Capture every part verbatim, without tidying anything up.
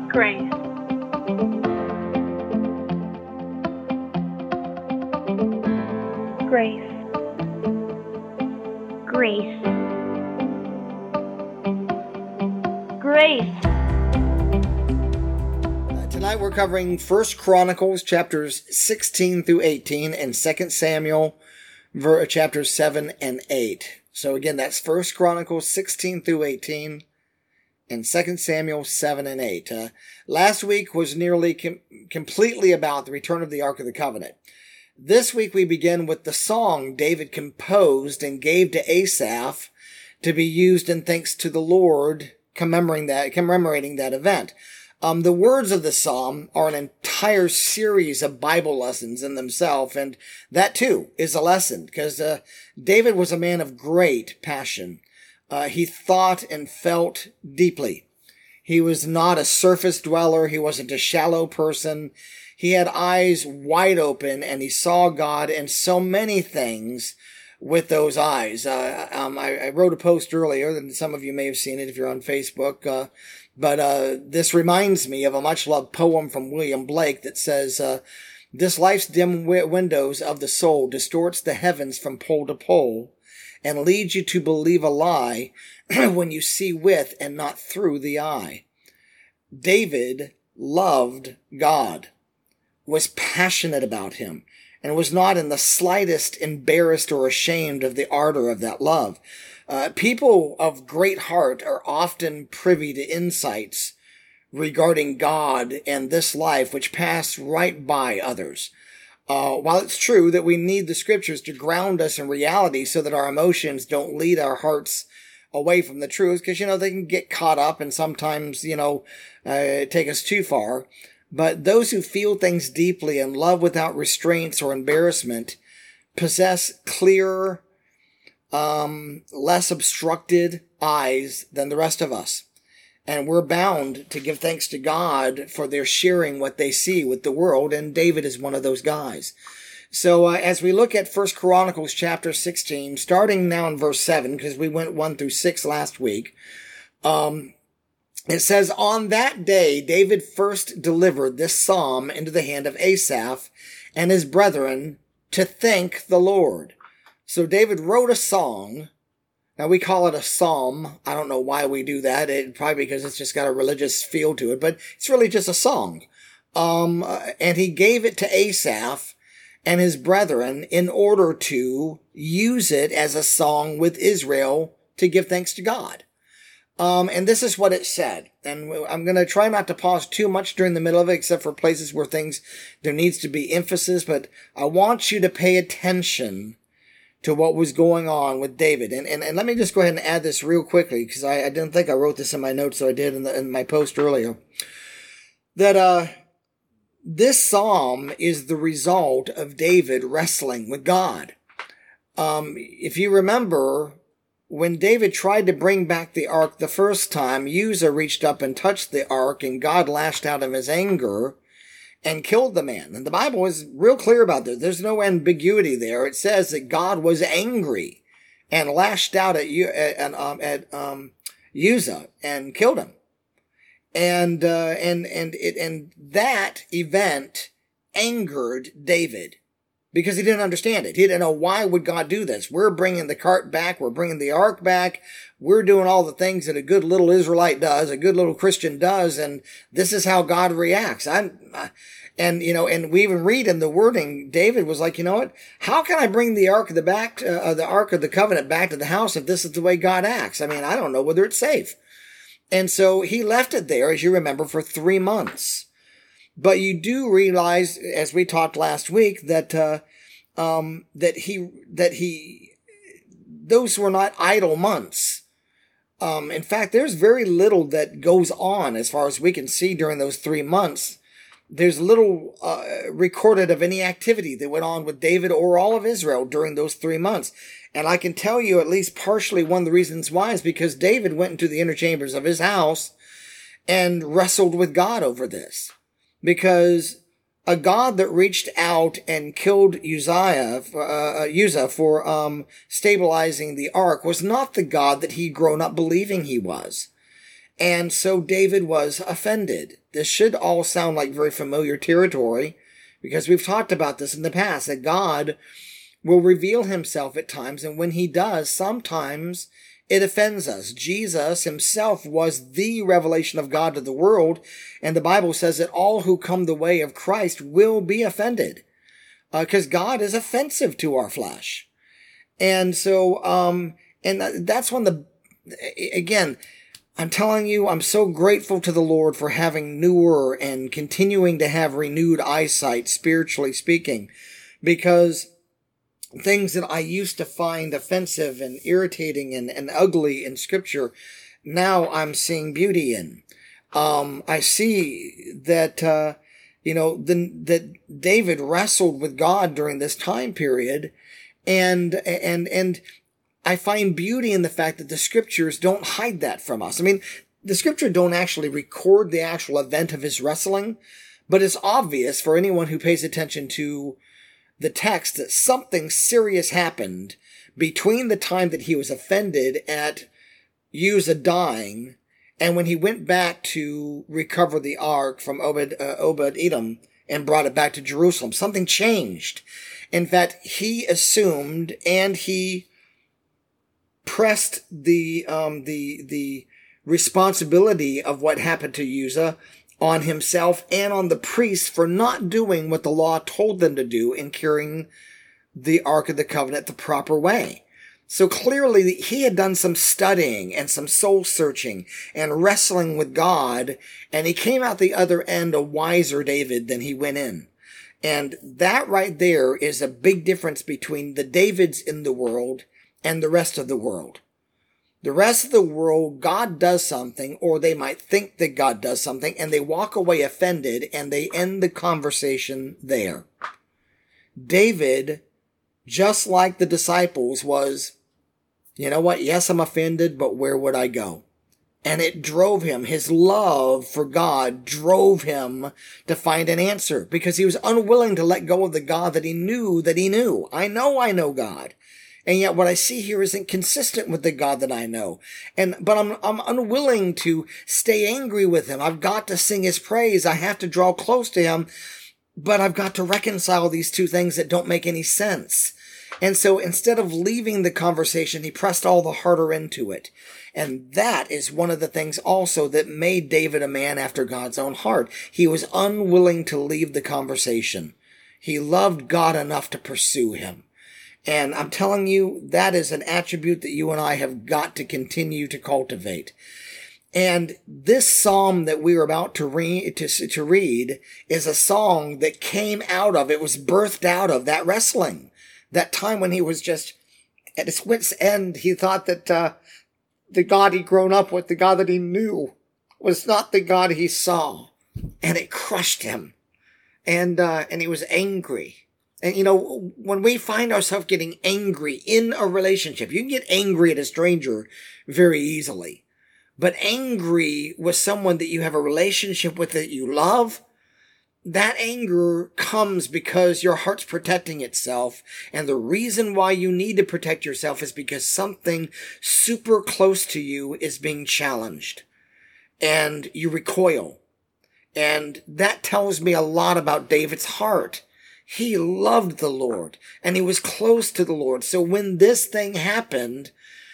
Grace. Grace. Grace. Grace. Uh, tonight we're covering First Chronicles chapters sixteen through eighteen and Second Samuel ver- chapters seven and eight. So again, that's First Chronicles sixteen through eighteen and Second Samuel seven and eight. Uh, last week was nearly com- completely about the return of the Ark of the Covenant. This week we begin with the song David composed and gave to Asaph to be used in thanks to the Lord, commemorating that, commemorating that event. Um, the words of the psalm are an entire series of Bible lessons in themselves, and that too is a lesson, because uh, David was a man of great passion. Uh, he thought and felt deeply. He was not a surface dweller. He wasn't a shallow person. He had eyes wide open, and he saw God in so many things with those eyes. Uh, um, I, I wrote a post earlier, and some of you may have seen it if you're on Facebook, uh, but uh, this reminds me of a much-loved poem from William Blake that says, uh, "This life's dim w- windows of the soul distorts the heavens from pole to pole, and leads you to believe a lie when you see with and not through the eye." David loved God, was passionate about him, and was not in the slightest embarrassed or ashamed of the ardor of that love. Uh, people of great heart are often privy to insights regarding God and this life which pass right by others. Uh, while it's true that we need the scriptures to ground us in reality so that our emotions don't lead our hearts away from the truth, because, you know, they can get caught up and sometimes, you know, uh, take us too far. But those who feel things deeply and love without restraints or embarrassment possess clearer, um, less obstructed eyes than the rest of us. And we're bound to give thanks to God for their sharing what they see with the world, and David is one of those guys. So uh, as we look at First Chronicles chapter sixteen, starting now in verse seven, because we went one through six last week, um, it says, "On that day, David first delivered this psalm into the hand of Asaph and his brethren to thank the Lord." So David wrote a song. Now we call it a psalm. I don't know why we do that. It, probably because it's just got a religious feel to it, but it's really just a song. Um, and he gave it to Asaph and his brethren in order to use it as a song with Israel to give thanks to God. Um, and this is what it said. And I'm going to try not to pause too much during the middle of it, except for places where things, there needs to be emphasis, but I want you to pay attention to what was going on with David. And, and, and let me just go ahead and add this real quickly, because I, I didn't think I wrote this in my notes, so I did in, the, in my post earlier. That, uh, this psalm is the result of David wrestling with God. Um, if you remember, when David tried to bring back the ark the first time, Uzzah reached up and touched the ark, and God lashed out of his anger and killed the man. And the Bible is real clear about this. There's no ambiguity there. It says that God was angry and lashed out at at, um, at um, Uzzah and killed him. And uh, and and it and that event angered David, because he didn't understand it. He didn't know, why would God do this? We're bringing the cart back. We're bringing the ark back. We're doing all the things that a good little Israelite does, a good little Christian does, and this is how God reacts. I'm, and you know, and we even read in the wording, David was like, you know what? How can I bring the ark of the back, uh, the ark of the covenant back to the house if this is the way God acts? I mean, I don't know whether it's safe. And so he left it there, as you remember, for three months. But you do realize, as we talked last week, that uh, um, that he that he those were not idle months. Um, in fact, there's very little that goes on as far as we can see during those three months. There's little uh, recorded of any activity that went on with David or all of Israel during those three months. And I can tell you at least partially one of the reasons why is because David went into the inner chambers of his house and wrestled with God over this. Because a God that reached out and killed Uzziah, uh, Uzzah for um, stabilizing the ark was not the God that he'd grown up believing he was. And so David was offended. This should all sound like very familiar territory, because we've talked about this in the past, that God will reveal himself at times, and when he does, sometimes it offends us. Jesus himself was the revelation of God to the world, and the Bible says that all who come the way of Christ will be offended, because uh, God is offensive to our flesh. And so, um, and that's when the, again, I'm telling you, I'm so grateful to the Lord for having newer and continuing to have renewed eyesight, spiritually speaking, because things that I used to find offensive and irritating and, and ugly in Scripture, now I'm seeing beauty in. Um, I see that, uh, you know, the, that David wrestled with God during this time period, and, and, and I find beauty in the fact that the Scriptures don't hide that from us. I mean, the Scripture don't actually record the actual event of his wrestling, but it's obvious for anyone who pays attention to the text that something serious happened between the time that he was offended at Uzzah dying and when he went back to recover the ark from Obed, uh, Obed-Edom and brought it back to Jerusalem. Something changed. In fact, he assumed and he pressed the um, the the responsibility of what happened to Uzzah on himself and on the priests for not doing what the law told them to do in carrying the Ark of the Covenant the proper way. So clearly he had done some studying and some soul searching and wrestling with God, and he came out the other end a wiser David than he went in. And that right there is a big difference between the Davids in the world and the rest of the world. The rest of the world, God does something, or they might think that God does something, and they walk away offended, and they end the conversation there. David, just like the disciples, was, you know what, yes, I'm offended, but where would I go? And it drove him, his love for God drove him to find an answer, because he was unwilling to let go of the God that he knew that he knew. I know I know God. And yet what I see here isn't consistent with the God that I know. And, but I'm, I'm unwilling to stay angry with him. I've got to sing his praise. I have to draw close to him, but I've got to reconcile these two things that don't make any sense. And so instead of leaving the conversation, he pressed all the harder into it. And that is one of the things also that made David a man after God's own heart. He was unwilling to leave the conversation. He loved God enough to pursue him. And I'm telling you, that is an attribute that you and I have got to continue to cultivate. And this psalm that we are about to read, to, to read is a song that came out of, it was birthed out of that wrestling. That time when he was just at his wit's end. He thought that uh, the God he'd grown up with, the God that he knew, was not the God he saw. And it crushed him. And uh, and he was angry. And, you know, when we find ourselves getting angry in a relationship, you can get angry at a stranger very easily. But angry with someone that you have a relationship with that you love, that anger comes because your heart's protecting itself. And the reason why you need to protect yourself is because something super close to you is being challenged. And you recoil. And that tells me a lot about David's heart. He loved the Lord, and he was close to the Lord. So when this thing happened,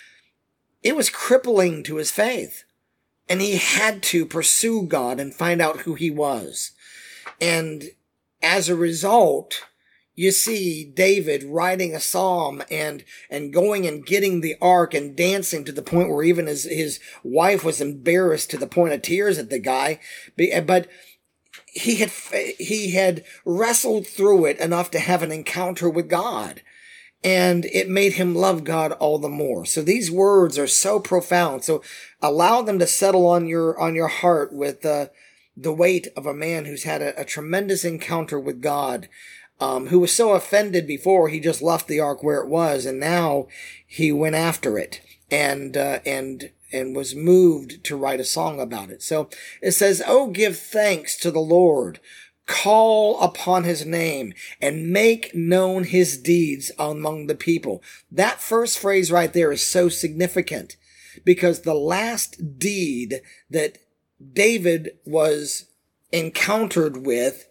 it was crippling to his faith. And he had to pursue God and find out who he was. And as a result, you see David writing a psalm and, and going and getting the ark and dancing to the point where even his, his wife was embarrassed to the point of tears at the guy. But he had, he had wrestled through it enough to have an encounter with God. And it made him love God all the more. So these words are so profound. So allow them to settle on your, on your heart with, uh, the weight of a man who's had a, a tremendous encounter with God, um, who was so offended before he just left the ark where it was, and now he went after it and uh, and and was moved to write a song about it. So it says, "Oh, give thanks to the Lord, call upon his name, and make known his deeds among the people." That first phrase right there is so significant, because the last deed that David was encountered with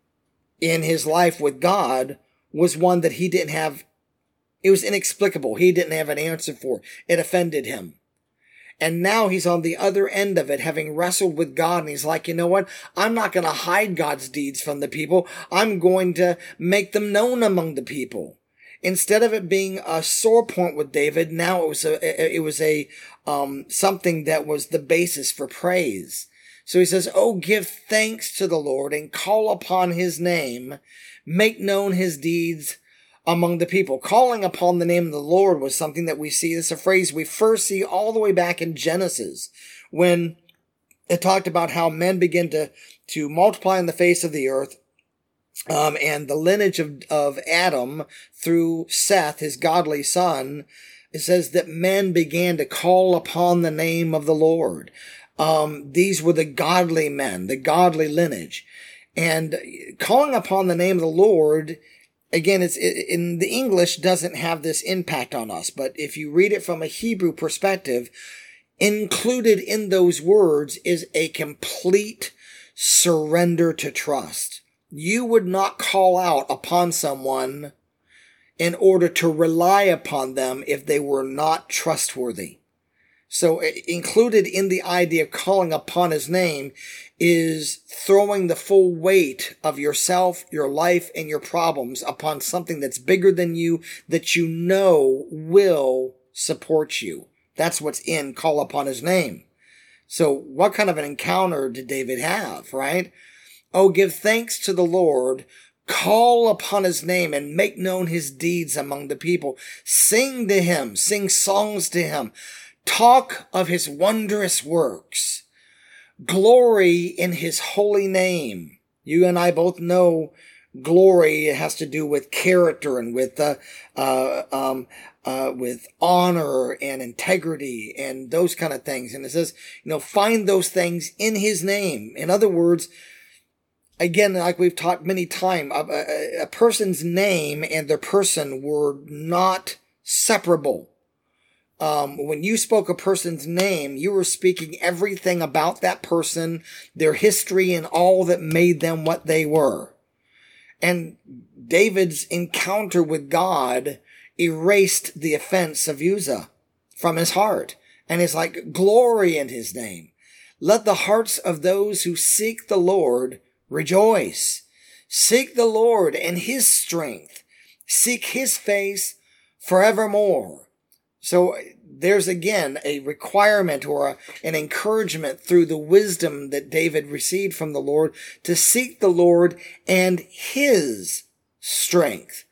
in his life with God was one that he didn't have. It was inexplicable. He didn't have an answer for. It offended him. And now he's on the other end of it, having wrestled with God. And he's like, you know what? I'm not going to hide God's deeds from the people. I'm going to make them known among the people. Instead of it being a sore point with David, now it was a, it was a, um, something that was the basis for praise. So he says, oh, give thanks to the Lord and call upon his name. Make known his deeds among the people. Calling upon the name of the Lord was something that we see. This is a phrase we first see all the way back in Genesis, when it talked about how men begin to, to multiply on the face of the earth. Um, and the lineage of, of Adam through Seth, his godly son, it says that men began to call upon the name of the Lord. Um, these were the godly men, the godly lineage. And calling upon the name of the Lord, again, it's it, in the English doesn't have this impact on us, but if you read it from a Hebrew perspective, included in those words is a complete surrender to trust. You would not call out upon someone in order to rely upon them if they were not trustworthy. So included in the idea of calling upon his name is throwing the full weight of yourself, your life, and your problems upon something that's bigger than you, that you know will support you. That's what's in call upon his name. So what kind of an encounter did David have, right? Oh, give thanks to the Lord, call upon his name, and make known his deeds among the people. Sing to him, sing songs to him. Talk of his wondrous works. Glory in his holy name. You and I both know glory has to do with character and with uh, uh, um, uh, with honor and integrity and those kind of things. And it says, you know, find those things in his name. In other words, again, like we've taught many times, a, a, a person's name and their person were not separable. Um, when you spoke a person's name, you were speaking everything about that person, their history, and all that made them what they were. And David's encounter with God erased the offense of Uzzah from his heart. And it's like, glory in his name. Let the hearts of those who seek the Lord rejoice. Seek the Lord and his strength. Seek his face forevermore. So there's again a requirement or a, an encouragement through the wisdom that David received from the Lord to seek the Lord and his strength.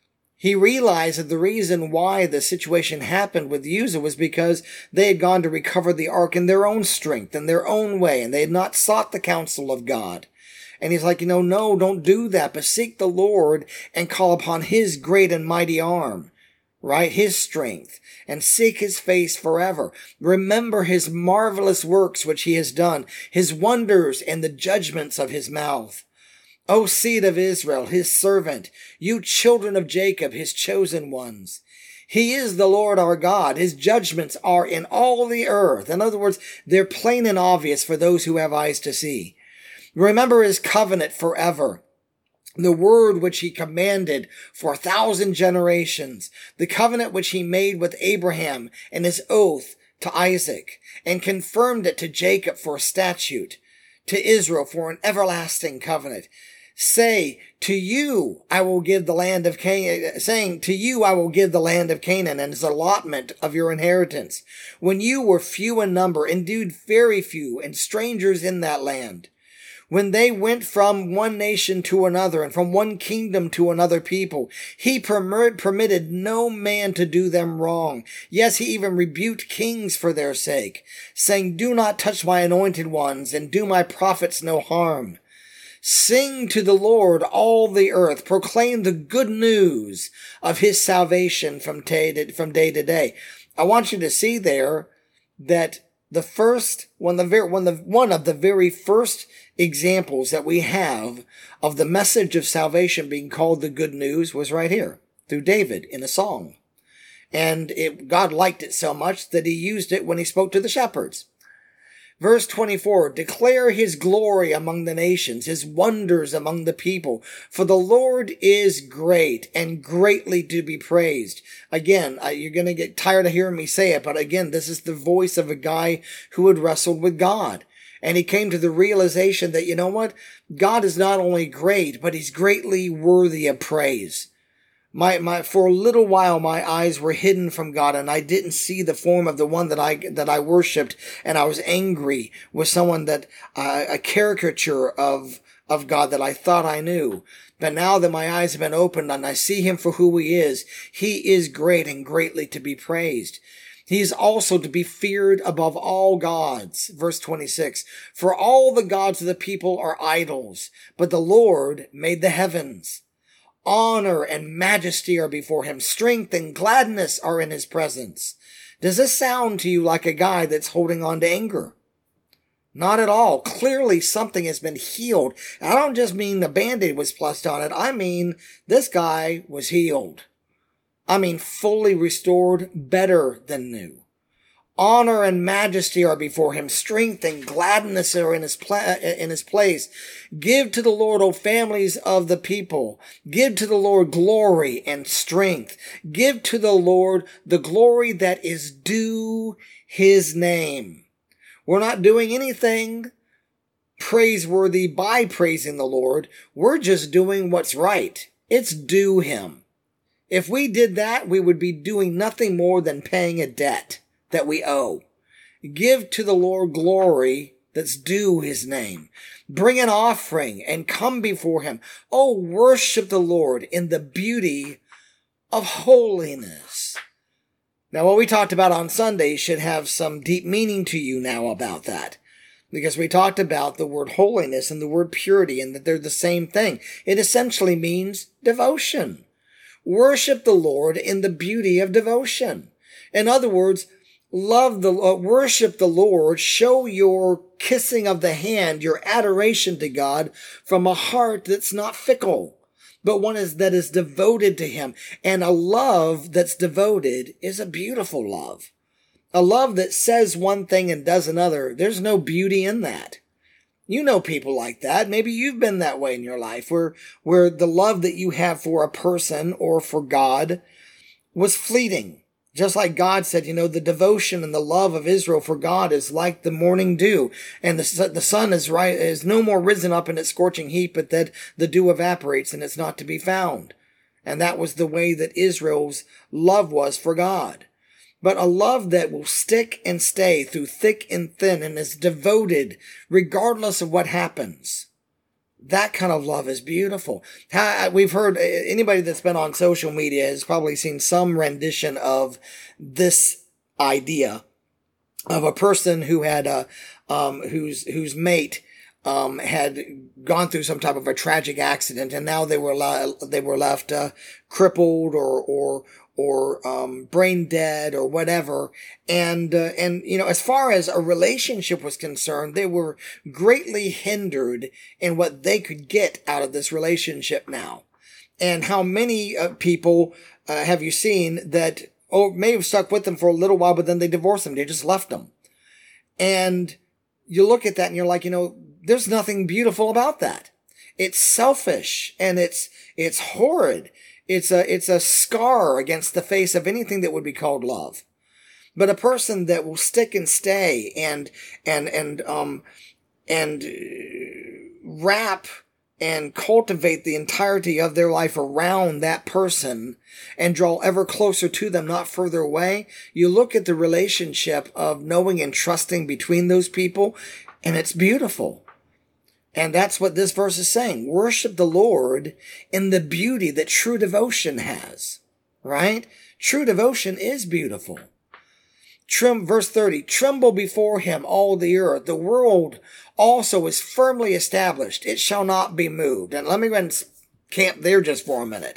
He realized that the reason why the situation happened with Uzzah was because they had gone to recover the ark in their own strength, in their own way, and they had not sought the counsel of God. And he's like, you know, no, don't do that, but seek the Lord and call upon his great and mighty arm. Right? His strength, and seek his face forever. Remember his marvelous works which he has done, his wonders and the judgments of his mouth. O seed of Israel, his servant, you children of Jacob, his chosen ones. He is the Lord our God. His judgments are in all the earth. In other words, they're plain and obvious for those who have eyes to see. Remember his covenant forever. The word which he commanded for a thousand generations, the covenant which he made with Abraham and his oath to Isaac, and confirmed it to Jacob for a statute, to Israel for an everlasting covenant. Say, to you I will give the land of Canaan, saying, to you I will give the land of Canaan and its allotment of your inheritance, when you were few in number, indeed very few, and strangers in that land. When they went from one nation to another and from one kingdom to another people, he permit, permitted no man to do them wrong. Yes, he even rebuked kings for their sake, saying, do not touch my anointed ones and do my prophets no harm. Sing to the Lord, all the earth. Proclaim the good news of his salvation from day to, from day to day. I want you to see there that the first, one of the, one of the, one of the very first examples that we have of the message of salvation being called the good news was right here through David in a song. And it, God liked it so much that he used it when he spoke to the shepherds. Verse twenty-four, declare his glory among the nations, his wonders among the people. For the Lord is great and greatly to be praised. Again, you're going to get tired of hearing me say it, but again, this is the voice of a guy who had wrestled with God. And he came to the realization that, you know what? God is not only great, but he's greatly worthy of praise. My, my, for a little while, my eyes were hidden from God, and I didn't see the form of the one that I, that I worshiped, and I was angry with someone that, uh, a caricature of, of God that I thought I knew. But now that my eyes have been opened and I see him for who he is, he is great and greatly to be praised. He is also to be feared above all gods. Verse twenty-six, for all the gods of the people are idols, but the Lord made the heavens. Honor and majesty are before him. Strength and gladness are in his presence. Does this sound to you like a guy that's holding on to anger? Not at all. Clearly something has been healed. I don't just mean the Band-Aid was plussed on it. I mean this guy was healed. I mean fully restored, better than new. Honor and majesty are before him. Strength and gladness are in his, pla- in his place. Give to the Lord, O families of the people. Give to the Lord glory and strength. Give to the Lord the glory that is due his name. We're not doing anything praiseworthy by praising the Lord. We're just doing what's right. It's due him. If we did that, we would be doing nothing more than paying a debt that we owe. Give to the Lord glory that's due his name. Bring an offering and come before him. Oh, worship the Lord in the beauty of holiness. Now, what we talked about on Sunday should have some deep meaning to you now about that. Because we talked about the word holiness and the word purity and that they're the same thing. It essentially means devotion. Worship the Lord in the beauty of devotion. In other words, Love the, uh, worship the Lord, show your kissing of the hand, your adoration to God from a heart that's not fickle, but one is, that is devoted to him. And a love that's devoted is a beautiful love. A love that says one thing and does another. There's no beauty in that. You know people like that. Maybe you've been that way in your life where, where the love that you have for a person or for God was fleeting. Just like God said, you know, the devotion and the love of Israel for God is like the morning dew. And the, the sun is right, is no more risen up in its scorching heat, but that the dew evaporates and it's not to be found. And that was the way that Israel's love was for God. But a love that will stick and stay through thick and thin and is devoted regardless of what happens. That kind of love is beautiful. We've heard, anybody that's been on social media has probably seen some rendition of this idea of a person who had a, um, whose, whose mate, um, had gone through some type of a tragic accident and now they were, le- they were left, uh, crippled or, or, or, um, brain dead or whatever. And, uh, and, you know, as far as a relationship was concerned, they were greatly hindered in what they could get out of this relationship now. And how many uh, people, uh, have you seen that, oh, may have stuck with them for a little while, but then they divorced them. They just left them. And you look at that and you're like, you know, there's nothing beautiful about that. It's selfish and it's, it's horrid. It's a, it's a scar against the face of anything that would be called love. But a person that will stick and stay and, and, and, um, and wrap and cultivate the entirety of their life around that person and draw ever closer to them, not further away. You look at the relationship of knowing and trusting between those people, and it's beautiful. And that's what this verse is saying. Worship the Lord in the beauty that true devotion has, right? True devotion is beautiful. Trim, verse thirty, tremble before him, all the earth. The world also is firmly established. It shall not be moved. And let me go ahead and camp there just for a minute.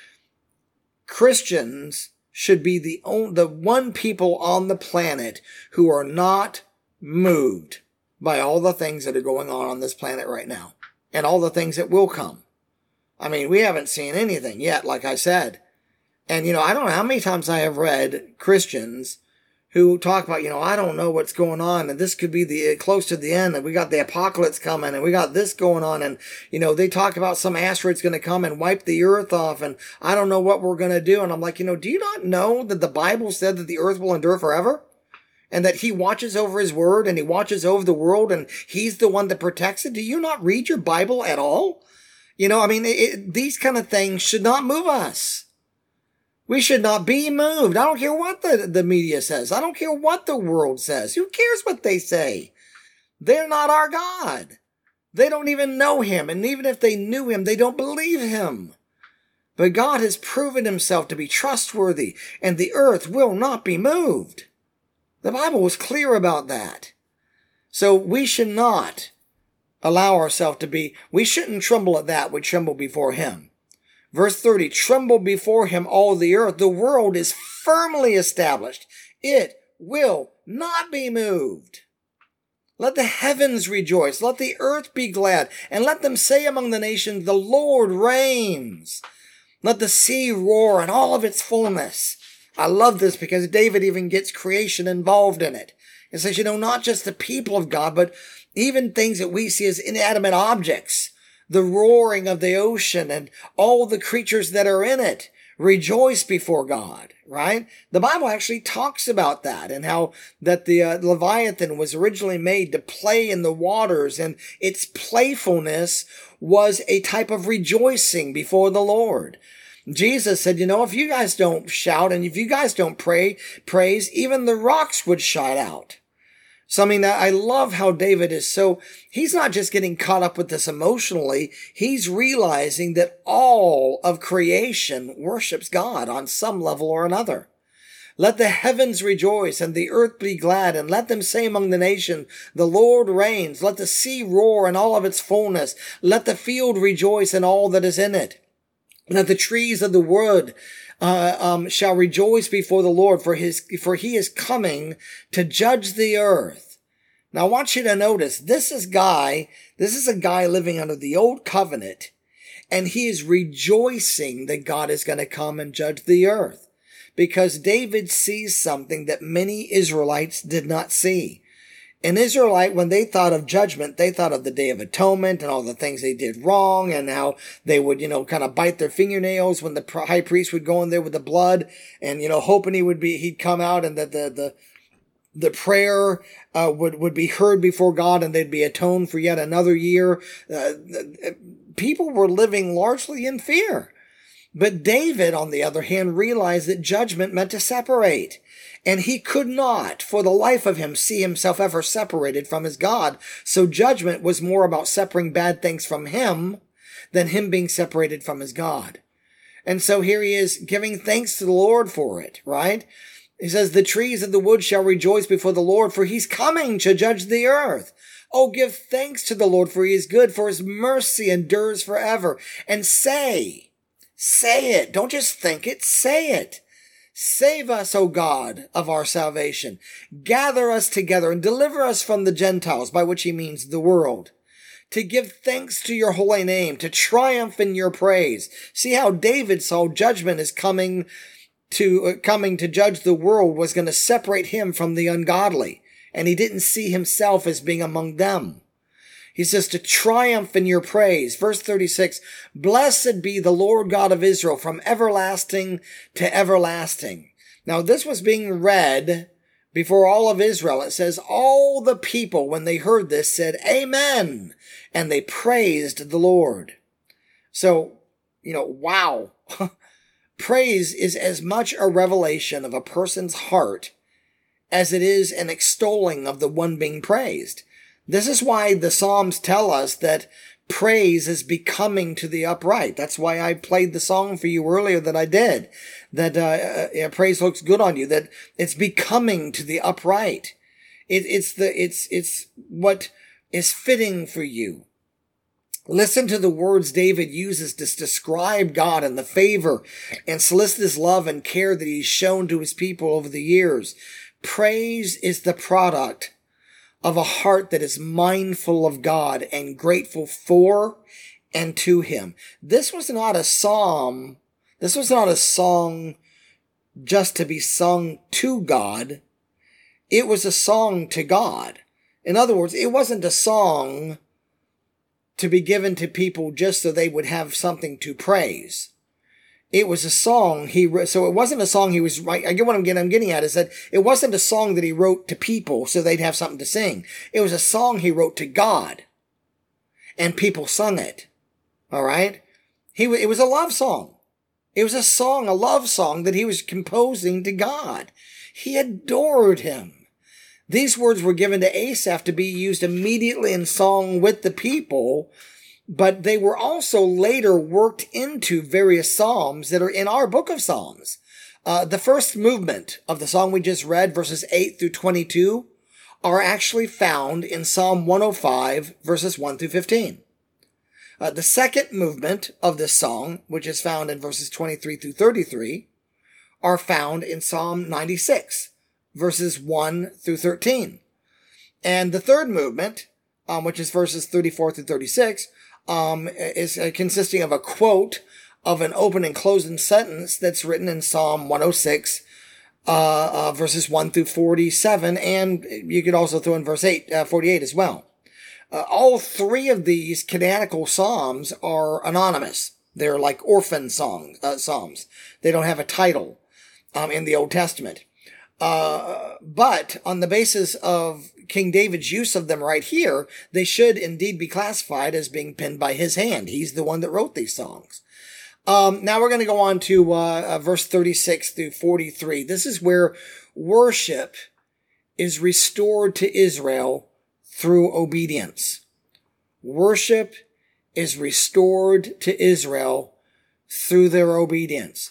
Christians should be the only, the one people on the planet who are not moved by all the things that are going on on this planet right now and all the things that will come. I mean, we haven't seen anything yet, like I said. And, you know, I don't know how many times I have read Christians who talk about, you know, I don't know what's going on, and this could be the close to the end, and we got the apocalypse coming, and we got this going on, and, you know, they talk about some asteroid's going to come and wipe the earth off, and I don't know what we're going to do. And I'm like, you know, do you not know that the Bible said that the earth will endure forever? And that he watches over his word, and he watches over the world, and he's the one that protects it? Do you not read your Bible at all? You know, I mean, it, it, these kind of things should not move us. We should not be moved. I don't care what the, the media says. I don't care what the world says. Who cares what they say? They're not our God. They don't even know him. And even if they knew him, they don't believe him. But God has proven himself to be trustworthy, and the earth will not be moved. The Bible was clear about that. So we should not allow ourselves to be, we shouldn't tremble at that, we tremble before him. Verse thirty, tremble before him all the earth. The world is firmly established. It will not be moved. Let the heavens rejoice. Let the earth be glad. And let them say among the nations, the Lord reigns. Let the sea roar in all of its fullness. I love this because David even gets creation involved in it. It says, you know, not just the people of God, but even things that we see as inanimate objects. The roaring of the ocean and all the creatures that are in it rejoice before God, right? The Bible actually talks about that, and how that the uh, Leviathan was originally made to play in the waters, and its playfulness was a type of rejoicing before the Lord. Jesus said, you know, if you guys don't shout and if you guys don't pray, praise, even the rocks would shout out. So, I mean, I love how David is so, he's not just getting caught up with this emotionally. He's realizing that all of creation worships God on some level or another. Let the heavens rejoice and the earth be glad, and let them say among the nations, the Lord reigns. Let the sea roar in all of its fullness. Let the field rejoice in all that is in it. Let the trees of the wood Uh, um, shall rejoice before the Lord, for his, for he is coming to judge the earth. Now I want you to notice, this is guy, this is a guy living under the old covenant, and he is rejoicing that God is going to come and judge the earth, because David sees something that many Israelites did not see. An Israelite, when they thought of judgment, they thought of the Day of Atonement and all the things they did wrong, and how they would, you know, kind of bite their fingernails when the high priest would go in there with the blood, and, you know, hoping he would be, he'd come out and that the, the, the prayer, uh, would, would be heard before God, and they'd be atoned for yet another year. Uh, people were living largely in fear. But David, on the other hand, realized that judgment meant to separate. And he could not, for the life of him, see himself ever separated from his God. So judgment was more about separating bad things from him than him being separated from his God. And so here he is giving thanks to the Lord for it, right? He says, the trees of the wood shall rejoice before the Lord, for he's coming to judge the earth. Oh, give thanks to the Lord, for he is good, for his mercy endures forever. And say, say it. Don't just think it, say it. Save us, O God, of our salvation. Gather us together and deliver us from the Gentiles, by which he means the world. To give thanks to your holy name, to triumph in your praise. See how David saw judgment is coming to, uh, coming to judge the world was going to separate him from the ungodly. And he didn't see himself as being among them. He says to triumph in your praise. Verse thirty-six, blessed be the Lord God of Israel from everlasting to everlasting. Now this was being read before all of Israel. It says all the people, when they heard this, said amen, and they praised the Lord. So, you know, wow. Praise is as much a revelation of a person's heart as it is an extolling of the one being praised. This is why the Psalms tell us that praise is becoming to the upright. That's why I played the song for you earlier that I did. That uh, uh, praise looks good on you. That it's becoming to the upright. It, it's the it's it's what is fitting for you. Listen to the words David uses to describe God and the favor and solicit his love and care that he's shown to his people over the years. Praise is the product of a heart that is mindful of God and grateful for and to him. This was not a psalm This was not a song just to be sung to God. It was a song to God. In other words, it wasn't a song to be given to people just so they would have something to praise. It was a song he wrote, so it wasn't a song he was right. I get what I'm getting, I'm getting at is that it wasn't a song that he wrote to people so they'd have something to sing. It was a song he wrote to God, and people sung it. All right. He, it was a love song. It was a song, a love song that he was composing to God. He adored him. These words were given to Asaph to be used immediately in song with the people, but they were also later worked into various psalms that are in our book of Psalms. Uh, the first movement of the song we just read, verses eight through twenty-two, are actually found in Psalm one oh five, verses one through fifteen. Uh, the second movement of this song, which is found in verses twenty-three through thirty-three, are found in Psalm ninety-six, verses one through thirteen. And the third movement, um, which is verses thirty-four through thirty-six, um, is uh, consisting of a quote of an open and closing sentence that's written in Psalm one oh six, uh, uh, verses one through forty-seven, and you could also throw in verse eight, uh, forty-eight as well. Uh, all three of these canonical psalms are anonymous. They're like orphan songs, uh, psalms. They don't have a title um, in the Old Testament. Uh, but on the basis of King David's use of them right here, they should indeed be classified as being penned by his hand. He's the one that wrote these songs. Um, now we're going to go on to uh, uh, verse thirty-six through forty-three. This is where worship is restored to Israel through obedience. Worship is restored to Israel through their obedience.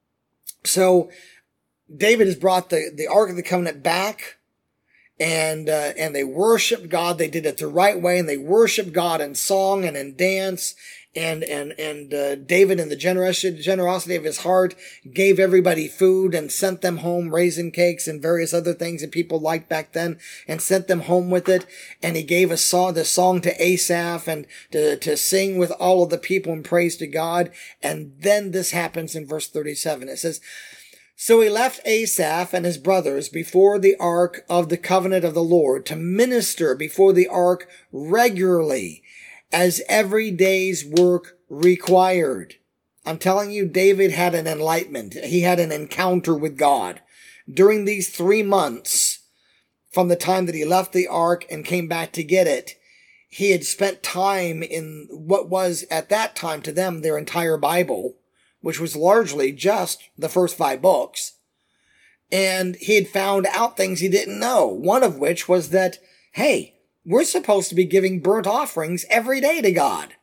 So David has brought the, the Ark of the Covenant back, and uh, and they worshiped God. They did it the right way, and they worshiped God in song and in dance. And and and uh, David, in the generosity generosity of his heart, gave everybody food and sent them home raisin cakes and various other things that people liked back then, and sent them home with it. And he gave a song, the song to Asaph, and to to sing with all of the people in praise to God. And then this happens in verse thirty-seven. It says, "So he left Asaph and his brothers before the ark of the covenant of the Lord to minister before the ark regularly, as every day's work required." I'm telling you, David had an enlightenment. He had an encounter with God. During these three months, from the time that he left the ark and came back to get it, he had spent time in what was at that time to them their entire Bible, which was largely just the first five books. And he had found out things he didn't know. One of which was that, hey, we're supposed to be giving burnt offerings every day to God.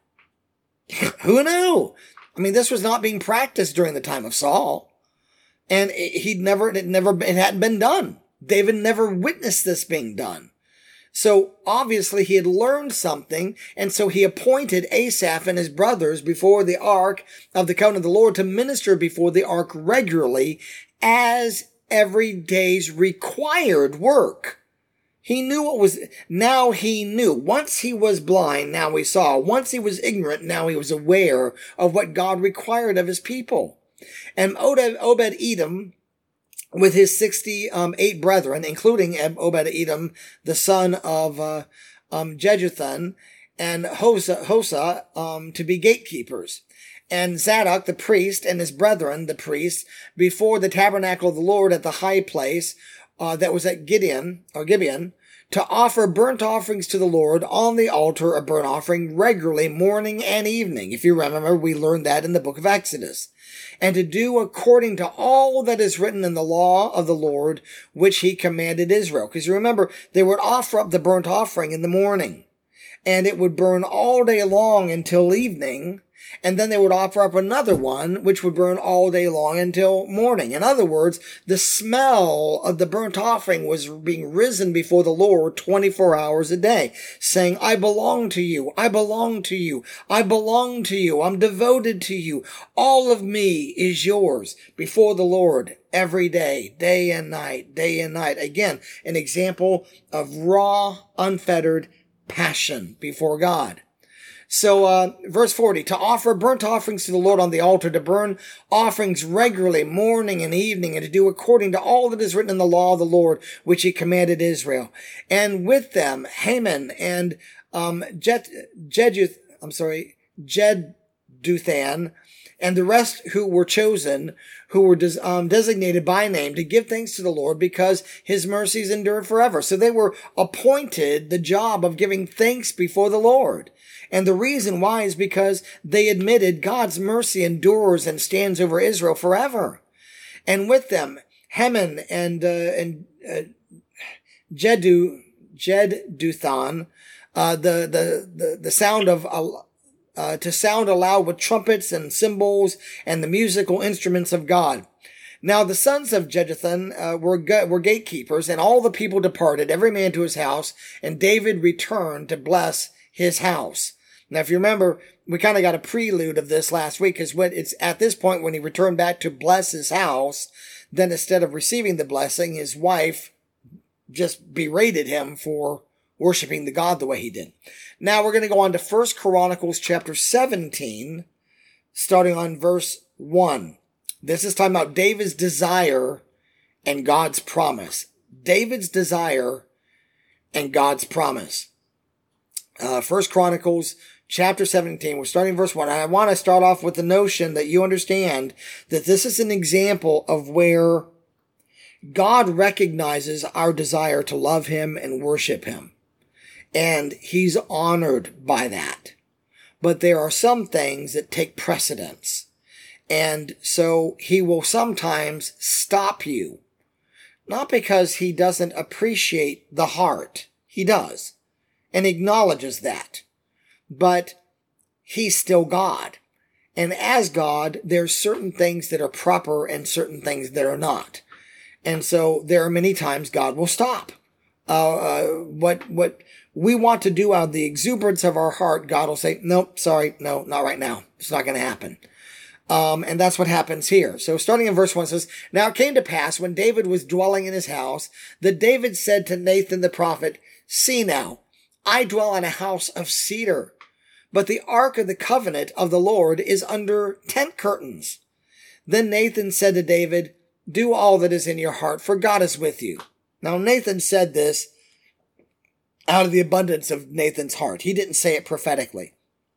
Who knew? I mean, this was not being practiced during the time of Saul. And he'd never, it never, it hadn't been done. David never witnessed this being done. So obviously he had learned something, and so he appointed Asaph and his brothers before the ark of the covenant of the Lord to minister before the ark regularly as every day's required work. He knew what was, now he knew. Once he was blind, now he saw. Once he was ignorant, now he was aware of what God required of his people. And Obed-Edom, with his sixty-eight brethren, including Obed-Edom, the son of uh, um, Jeduthun, and Hosa, Hosa um, to be gatekeepers. And Zadok, the priest, and his brethren, the priests, before the tabernacle of the Lord at the high place, Uh, that was at Gideon, or Gibeon, to offer burnt offerings to the Lord on the altar, a burnt offering regularly, morning and evening. If you remember, we learned that in the book of Exodus. And to do according to all that is written in the law of the Lord, which he commanded Israel. Because you remember, they would offer up the burnt offering in the morning, and it would burn all day long until evening. And then they would offer up another one, which would burn all day long until morning. In other words, the smell of the burnt offering was being risen before the Lord twenty-four hours a day, saying, I belong to you. I belong to you. I belong to you. I'm devoted to you. All of me is yours before the Lord every day, day and night, day and night. Again, an example of raw, unfettered passion before God. So, uh, verse forty, to offer burnt offerings to the Lord on the altar, to burn offerings regularly, morning and evening, and to do according to all that is written in the law of the Lord, which he commanded Israel. And with them, Haman and, um, Jet, Jeduth, I'm sorry, Jeduthun, and the rest who were chosen, who were des- um, designated by name to give thanks to the Lord because his mercies endure forever. So they were appointed the job of giving thanks before the Lord. And the reason why is because they admitted God's mercy endures and stands over Israel forever. And with them, Heman and, uh, and, uh, Jedu, Jeduthun, uh, the, the, the, the sound of, uh, Uh, to sound aloud with trumpets and cymbals and the musical instruments of God. Now the sons of Jeduthun uh, were ga- were gatekeepers, and all the people departed, every man to his house, and David returned to bless his house. Now, if you remember, we kind of got a prelude of this last week, because when it's at this point when he returned back to bless his house, then instead of receiving the blessing, his wife just berated him for worshiping the God the way he did. Now we're going to go on to First Chronicles chapter seventeen, starting on verse one. This is talking about David's desire and God's promise. David's desire and God's promise. Uh, First Chronicles chapter seventeen, we're starting verse one. And I want to start off with the notion that you understand that this is an example of where God recognizes our desire to love him and worship him. And he's honored by that. But there are some things that take precedence. And so he will sometimes stop you. Not because he doesn't appreciate the heart. He does. And acknowledges that. But he's still God. And as God, there's certain things that are proper and certain things that are not. And so there are many times God will stop. Uh, uh, what, what we want to do out of the exuberance of our heart, God will say, nope, sorry, no, not right now. It's not going to happen. Um, and that's what happens here. So starting in verse one, it says, now it came to pass when David was dwelling in his house that David said to Nathan the prophet, see now, I dwell in a house of cedar, but the ark of the covenant of the Lord is under tent curtains. Then Nathan said to David, do all that is in your heart, for God is with you. Now, Nathan said this out of the abundance of Nathan's heart. He didn't say it prophetically.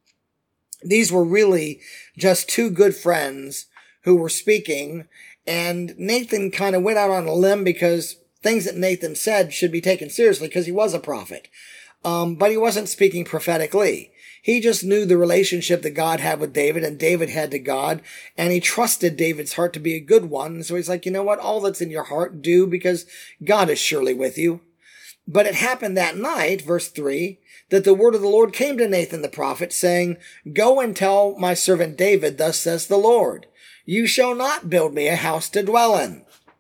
These were really just two good friends who were speaking, and Nathan kind of went out on a limb because things that Nathan said should be taken seriously because he was a prophet. Um, but he wasn't speaking prophetically. He just knew the relationship that God had with David and David had to God, and he trusted David's heart to be a good one. So he's like, you know what? All that's in your heart, do, because God is surely with you. But it happened that night, verse three, that the word of the Lord came to Nathan the prophet, saying, go and tell my servant David, thus says the Lord, you shall not build me a house to dwell in.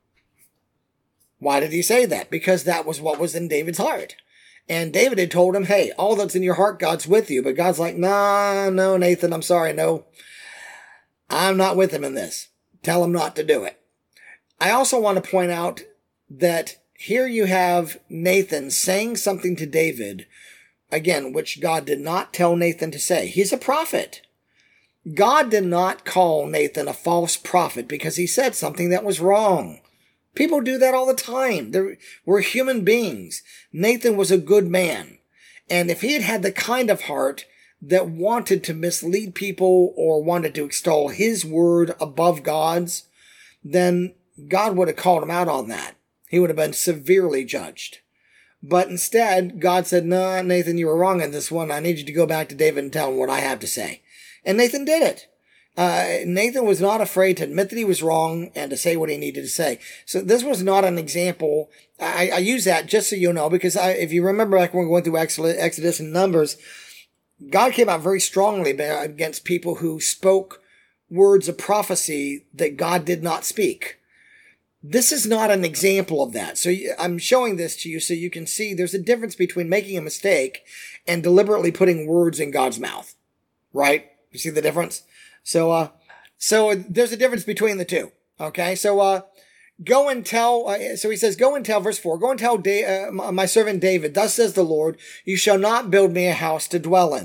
Why did he say that? Because that was what was in David's heart. And David had told him, hey, all that's in your heart, God's with you. But God's like, nah, no, Nathan, I'm sorry. No, I'm not with him in this. Tell him not to do it. I also want to point out that here you have Nathan saying something to David, again, which God did not tell Nathan to say. He's a prophet. God did not call Nathan a false prophet because he said something that was wrong. People do that all the time. They're, we're human beings. Nathan was a good man. And if he had had the kind of heart that wanted to mislead people or wanted to extol his word above God's, then God would have called him out on that. He would have been severely judged. But instead, God said, no, Nathan, you were wrong in this one. I need you to go back to David and tell him what I have to say. And Nathan did it. Uh, Nathan was not afraid to admit that he was wrong and to say what he needed to say. So this was not an example. I, I use that just so you know, because I, if you remember, like when we're going through Exodus and Numbers, God came out very strongly against people who spoke words of prophecy that God did not speak. This is not an example of that. So I'm showing this to you so you can see there's a difference between making a mistake and deliberately putting words in God's mouth. Right? You see the difference? So, uh, so there's a difference between the two. Okay. So, uh, go and tell, uh, so he says, go and tell, verse four, go and tell da- uh, my servant David, thus says the Lord, you shall not build me a house to dwell in.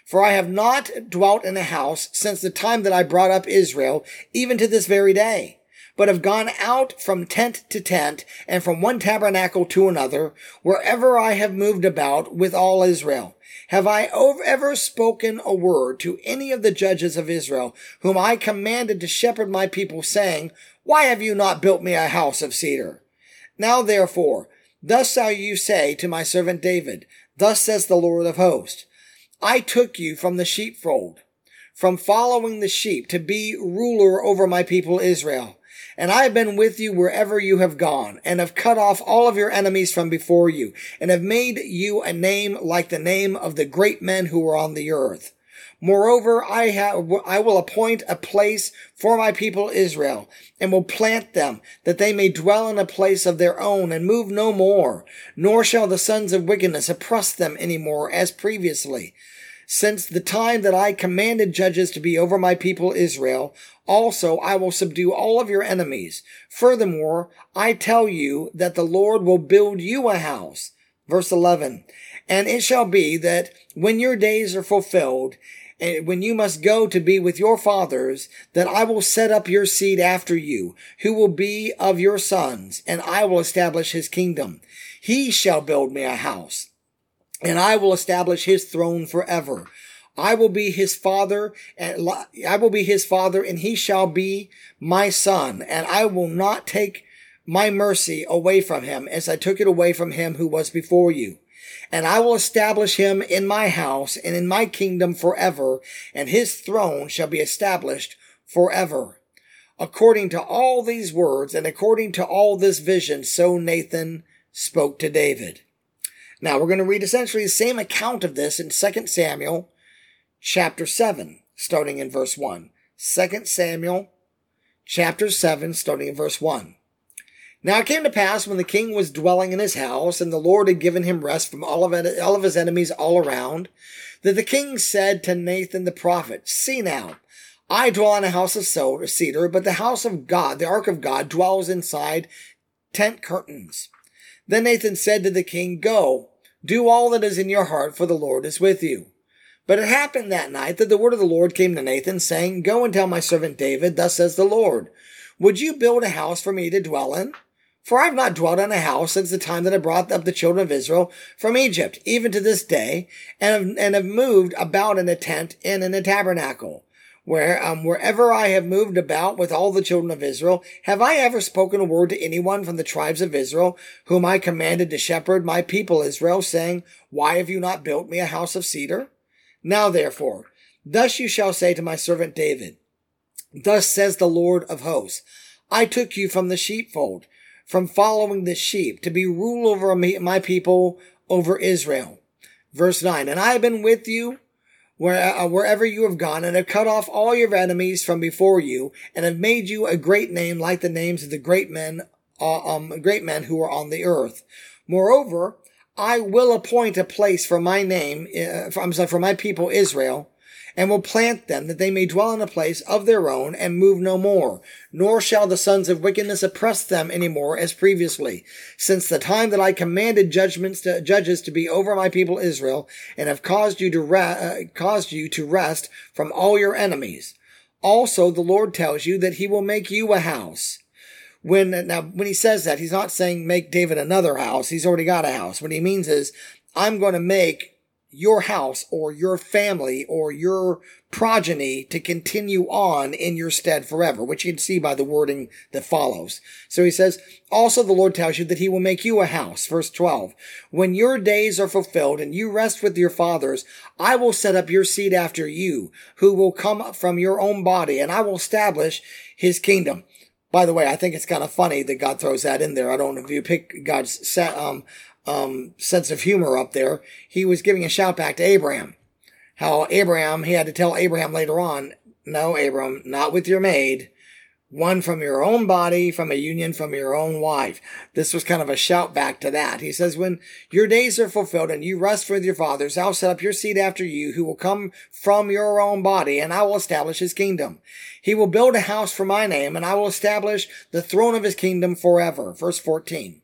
For I have not dwelt in a house since the time that I brought up Israel, even to this very day, but have gone out from tent to tent, and from one tabernacle to another, wherever I have moved about with all Israel. Have I ever spoken a word to any of the judges of Israel, whom I commanded to shepherd my people, saying, Why have you not built me a house of cedar? Now therefore, thus shall you say to my servant David, Thus says the Lord of hosts, I took you from the sheepfold, from following the sheep, to be ruler over my people Israel. And I have been with you wherever you have gone, and have cut off all of your enemies from before you, and have made you a name like the name of the great men who are on the earth. Moreover, I have, I will appoint a place for my people Israel, and will plant them, that they may dwell in a place of their own, and move no more, nor shall the sons of wickedness oppress them any more as previously. Since the time that I commanded judges to be over my people Israel, also I will subdue all of your enemies. Furthermore, I tell you that the Lord will build you a house. Verse eleven. And it shall be that when your days are fulfilled, and when you must go to be with your fathers, that I will set up your seed after you, who will be of your sons, and I will establish his kingdom. He shall build me a house, and I will establish his throne forever. I will be his father, and I will be his father, and he shall be my son, and I will not take my mercy away from him, as I took it away from him who was before you. And I will establish him in my house and in my kingdom forever, and his throne shall be established forever. According to all these words, and according to all this vision, so Nathan spoke to David. Now we're going to read essentially the same account of this in Second Samuel chapter seven, starting in verse one. Second Samuel chapter seven, starting in verse one. Now it came to pass, when the king was dwelling in his house, and the Lord had given him rest from all of, it, all of his enemies all around, that the king said to Nathan the prophet, See now, I dwell in a house of cedar, but the house of God, the ark of God, dwells inside tent curtains. Then Nathan said to the king, Go, do all that is in your heart, for the Lord is with you. But it happened that night that the word of the Lord came to Nathan, saying, Go and tell my servant David, Thus says the Lord, Would you build a house for me to dwell in? For I have not dwelt in a house since the time that I brought up the children of Israel from Egypt, even to this day, and have, and have moved about in a tent and in a tabernacle. Where, um, wherever I have moved about with all the children of Israel, have I ever spoken a word to anyone from the tribes of Israel, whom I commanded to shepherd my people Israel, saying, Why have you not built me a house of cedar? Now therefore, thus you shall say to my servant David, Thus says the Lord of hosts, I took you from the sheepfold, from following the sheep, to be rule over my people, over Israel. Verse nine, And I have been with you where, uh, wherever you have gone, and have cut off all your enemies from before you, and have made you a great name like the names of the great men, uh, um, great men who are on the earth. Moreover, I will appoint a place for my name, uh, for, I'm sorry, for my people Israel, and will plant them, that they may dwell in a place of their own, and move no more. Nor shall the sons of wickedness oppress them any more as previously, since the time that I commanded judgments to, judges to be over my people Israel, and have caused you to re- uh, caused you to rest from all your enemies. Also, the Lord tells you that he will make you a house. When now, when he says that, he's not saying make David another house. He's already got a house. What he means is, I'm going to make your house or your family or your progeny to continue on in your stead forever, which you can see by the wording that follows. So he says, also the Lord tells you that he will make you a house. Verse twelve, when your days are fulfilled and you rest with your fathers, I will set up your seed after you, who will come from your own body, and I will establish his kingdom. By the way, I think it's kind of funny that God throws that in there. I don't know if you pick God's set, um, Um, sense of humor up there. He was giving a shout back to Abraham. How Abraham, he had to tell Abraham later on, no, Abram, not with your maid, one from your own body, from a union from your own wife. This was kind of a shout back to that. He says, when your days are fulfilled and you rest with your fathers, I'll set up your seed after you, who will come from your own body, and I will establish his kingdom. He will build a house for my name, and I will establish the throne of his kingdom forever. Verse fourteen.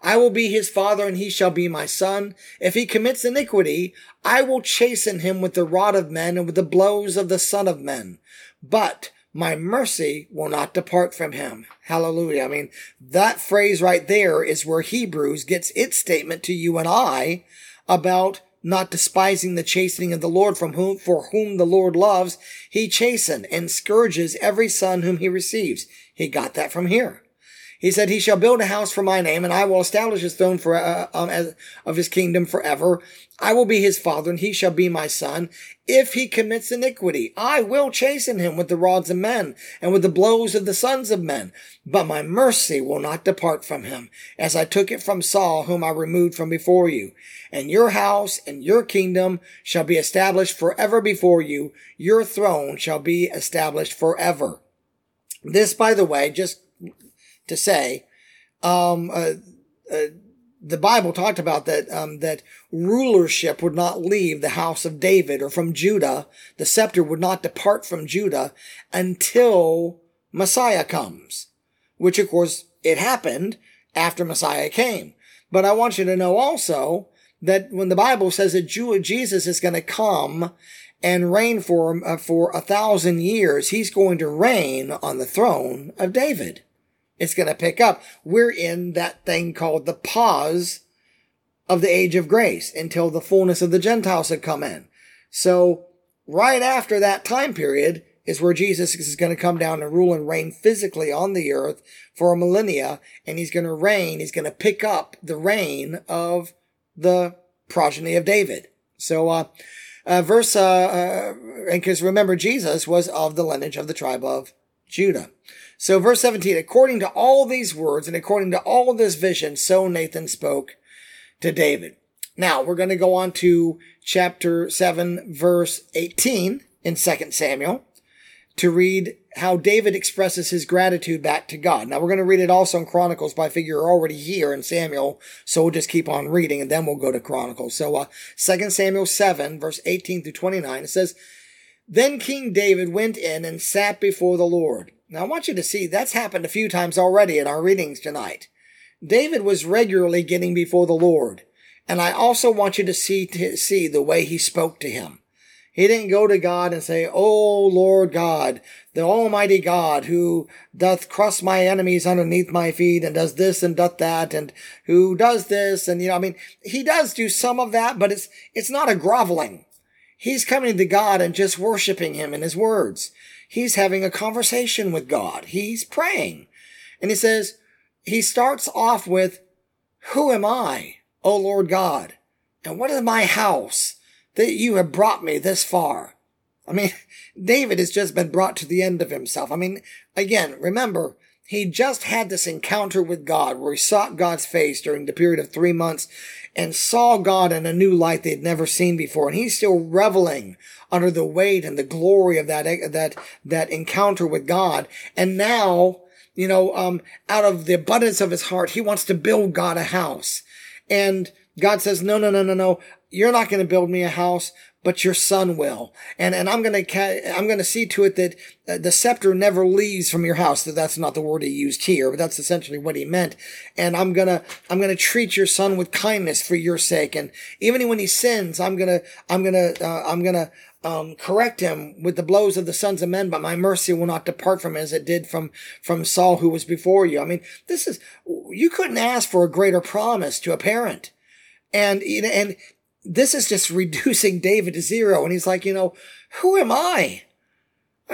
I will be his father, and he shall be my son. If he commits iniquity, I will chasten him with the rod of men and with the blows of the son of men. But my mercy will not depart from him. Hallelujah. I mean, that phrase right there is where Hebrews gets its statement to you and I about not despising the chastening of the Lord, from whom, for whom the Lord loves, he chasten and scourges every son whom he receives. He got that from here. He said, he shall build a house for my name, and I will establish his throne for, uh, um, as, of his kingdom forever. I will be his father, and he shall be my son. If he commits iniquity, I will chasten him with the rods of men and with the blows of the sons of men. But my mercy will not depart from him, as I took it from Saul, whom I removed from before you. And your house and your kingdom shall be established forever before you. Your throne shall be established forever. This, by the way, just to say, um, uh, uh, the Bible talked about that, um, that rulership would not leave the house of David or from Judah. The scepter would not depart from Judah until Messiah comes, which of course it happened after Messiah came. But I want you to know also that when the Bible says that Jesus is going to come and reign for, uh, for a thousand years, he's going to reign on the throne of David. It's going to pick up. We're in that thing called the pause of the age of grace until the fullness of the Gentiles have come in. So right after that time period is where Jesus is going to come down and rule and reign physically on the earth for a millennia. And he's going to reign. He's going to pick up the reign of the progeny of David. So, uh, uh verse, uh, uh and because remember, Jesus was of the lineage of the tribe of Judah. So verse seventeen, according to all these words and according to all this vision, so Nathan spoke to David. Now we're going to go on to chapter seven, verse eighteen in Second Samuel to read how David expresses his gratitude back to God. Now we're going to read it also in Chronicles, but I figure you're already here in Samuel, so we'll just keep on reading and then we'll go to Chronicles. So uh, Second Samuel seven, verse eighteen through twenty-nine, it says, then King David went in and sat before the Lord. Now I want you to see that's happened a few times already in our readings tonight. David was regularly getting before the Lord. And I also want you to see, to see the way he spoke to him. He didn't go to God and say, "Oh Lord God, the Almighty God, who doth crush my enemies underneath my feet and does this and doth that and who does this." And, you know, I mean, he does do some of that, but it's, it's not a groveling. He's coming to God and just worshiping him in his words. He's having a conversation with God. He's praying. And he says, he starts off with, "Who am I, O Lord God? And what is my house that you have brought me this far?" I mean, David has just been brought to the end of himself. I mean, again, remember, he just had this encounter with God where he sought God's face during the period of three months and saw God in a new light they'd never seen before. And he's still reveling under the weight and the glory of that, that, that encounter with God. And now, you know, um, out of the abundance of his heart, he wants to build God a house. And God says, no, no, no, no, no. You're not going to build me a house, but your son will. And, and I'm going to, I'm going to see to it that uh, the scepter never leaves from your house. That's not the word he used here, but that's essentially what he meant. And I'm going to, I'm going to treat your son with kindness for your sake. And even when he sins, I'm going to, I'm going to, uh, I'm going to, um, correct him with the blows of the sons of men, but my mercy will not depart from him as it did from, from Saul who was before you. I mean, this is, you couldn't ask for a greater promise to a parent. And, and, this is just reducing David to zero. And he's like, you know, who am I? I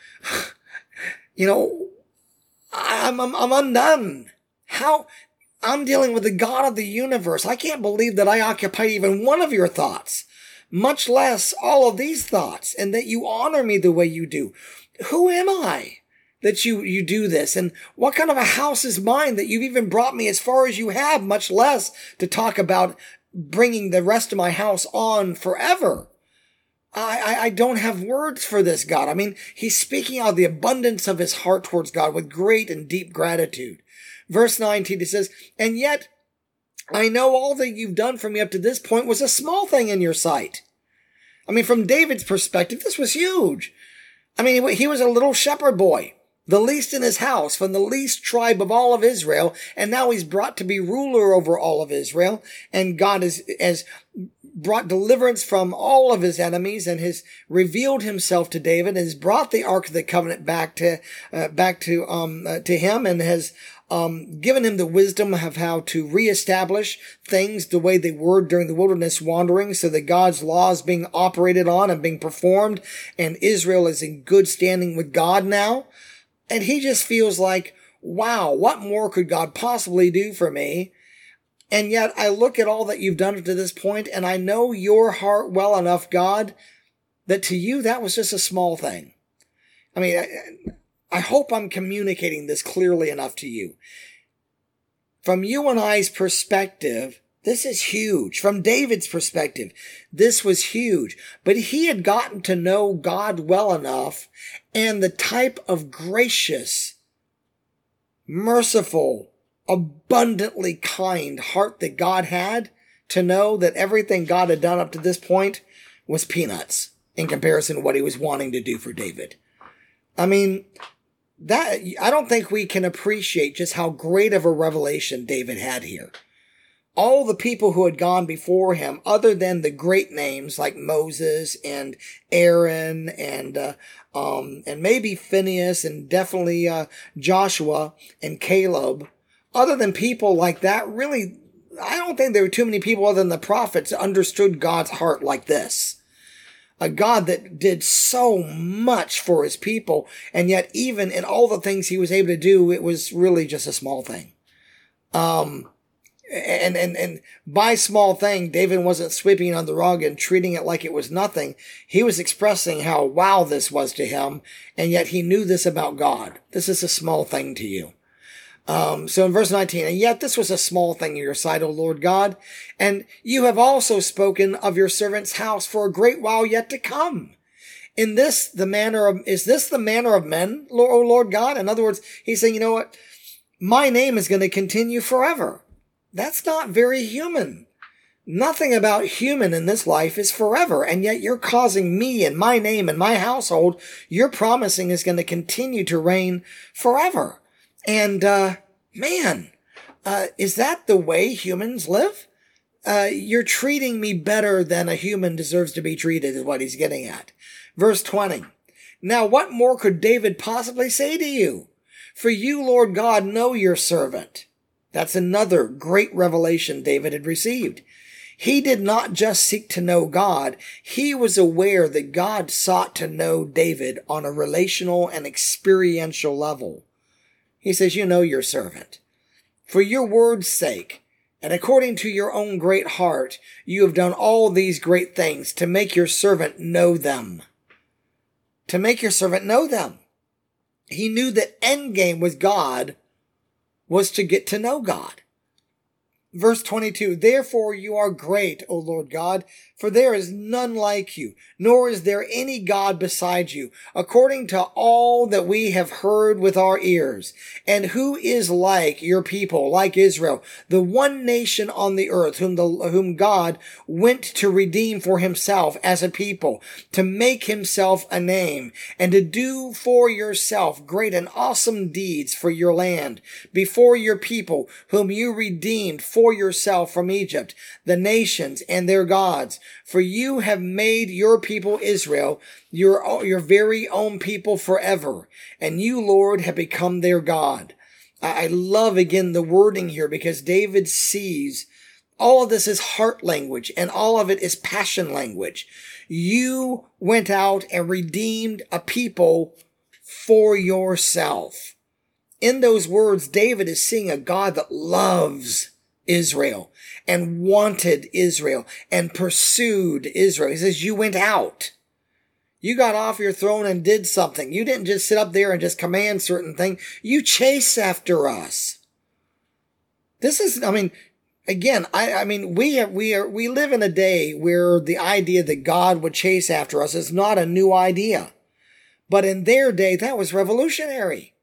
you know, I'm, I'm, I'm undone. How? I'm dealing with the God of the universe. I can't believe that I occupy even one of your thoughts, much less all of these thoughts, and that you honor me the way you do. Who am I that you, you do this? And what kind of a house is mine that you've even brought me as far as you have, much less to talk about bringing the rest of my house on forever? I, I, I don't have words for this, God. I mean, he's speaking out of the abundance of his heart towards God with great and deep gratitude. Verse nineteen, it says, and yet I know all that you've done for me up to this point was a small thing in your sight. I mean, from David's perspective, this was huge. I mean, he was a little shepherd boy. the least in his house, from the least tribe of all of Israel, and now he's brought to be ruler over all of Israel, and God has, has brought deliverance from all of his enemies, and has revealed himself to David, and has brought the Ark of the Covenant back to, uh, back to, um, uh, to him, and has Um, given him the wisdom of how to reestablish things the way they were during the wilderness wandering, so that God's law is being operated on and being performed, and Israel is in good standing with God now. And he just feels like, wow, what more could God possibly do for me? And yet I look at all that you've done up to this point, and I know your heart well enough, God, that to you that was just a small thing. I mean, I, I hope I'm communicating this clearly enough to you. From you and I's perspective, this is huge. From David's perspective, this was huge. But he had gotten to know God well enough, and the type of gracious, merciful, abundantly kind heart that God had, to know that everything God had done up to this point was peanuts in comparison to what he was wanting to do for David. I mean, that, I don't think we can appreciate just how great of a revelation David had here. All the people who had gone before him, other than the great names like Moses and Aaron and, uh, um, and maybe Phineas and definitely, uh, Joshua and Caleb, other than people like that, really, I don't think there were too many people other than the prophets that understood God's heart like this. A God that did so much for his people, and yet even in all the things he was able to do, it was really just a small thing. Um, and, and, and by small thing, David wasn't sweeping it on the rug and treating it like it was nothing. He was expressing how wow this was to him, and yet he knew this about God. This is a small thing to you. Um, so in verse nineteen, and yet this was a small thing in your sight, O Lord God, and you have also spoken of your servant's house for a great while yet to come. In this, the manner of, is this the manner of men, O Lord God? In other words, he's saying, you know what? My name is going to continue forever. That's not very human. Nothing about human in this life is forever, and yet you're causing me and my name and my household, you're promising is going to continue to reign forever. And, uh, man, uh, is that the way humans live? Uh, you're treating me better than a human deserves to be treated is what he's getting at. Verse twenty. Now what more could David possibly say to you? For you, Lord God, know your servant. That's another great revelation David had received. He did not just seek to know God. He was aware that God sought to know David on a relational and experiential level. He says, you know your servant. For your word's sake, and according to your own great heart, you have done all these great things to make your servant know them. To make your servant know them. He knew that endgame with God was to get to know God. Verse twenty-two, therefore you are great, O Lord God, for there is none like you, nor is there any God beside you, according to all that we have heard with our ears. And who is like your people, like Israel, the one nation on the earth, whom the whom God went to redeem for himself as a people, to make himself a name, and to do for yourself great and awesome deeds for your land, before your people, whom you redeemed for For yourself from Egypt, the nations and their gods. For you have made your people Israel, your, your very own people forever. And you, Lord, have become their God. I, I love again the wording here, because David sees all of this is heart language and all of it is passion language. You went out and redeemed a people for yourself. In those words, David is seeing a God that loves Israel and wanted Israel and pursued Israel. He says, you went out. You got off your throne and did something. You didn't just sit up there and just command certain things. You chase after us. This is, I mean, again, I, I mean, we have, we are, we live in a day where the idea that God would chase after us is not a new idea. But in their day, that was revolutionary.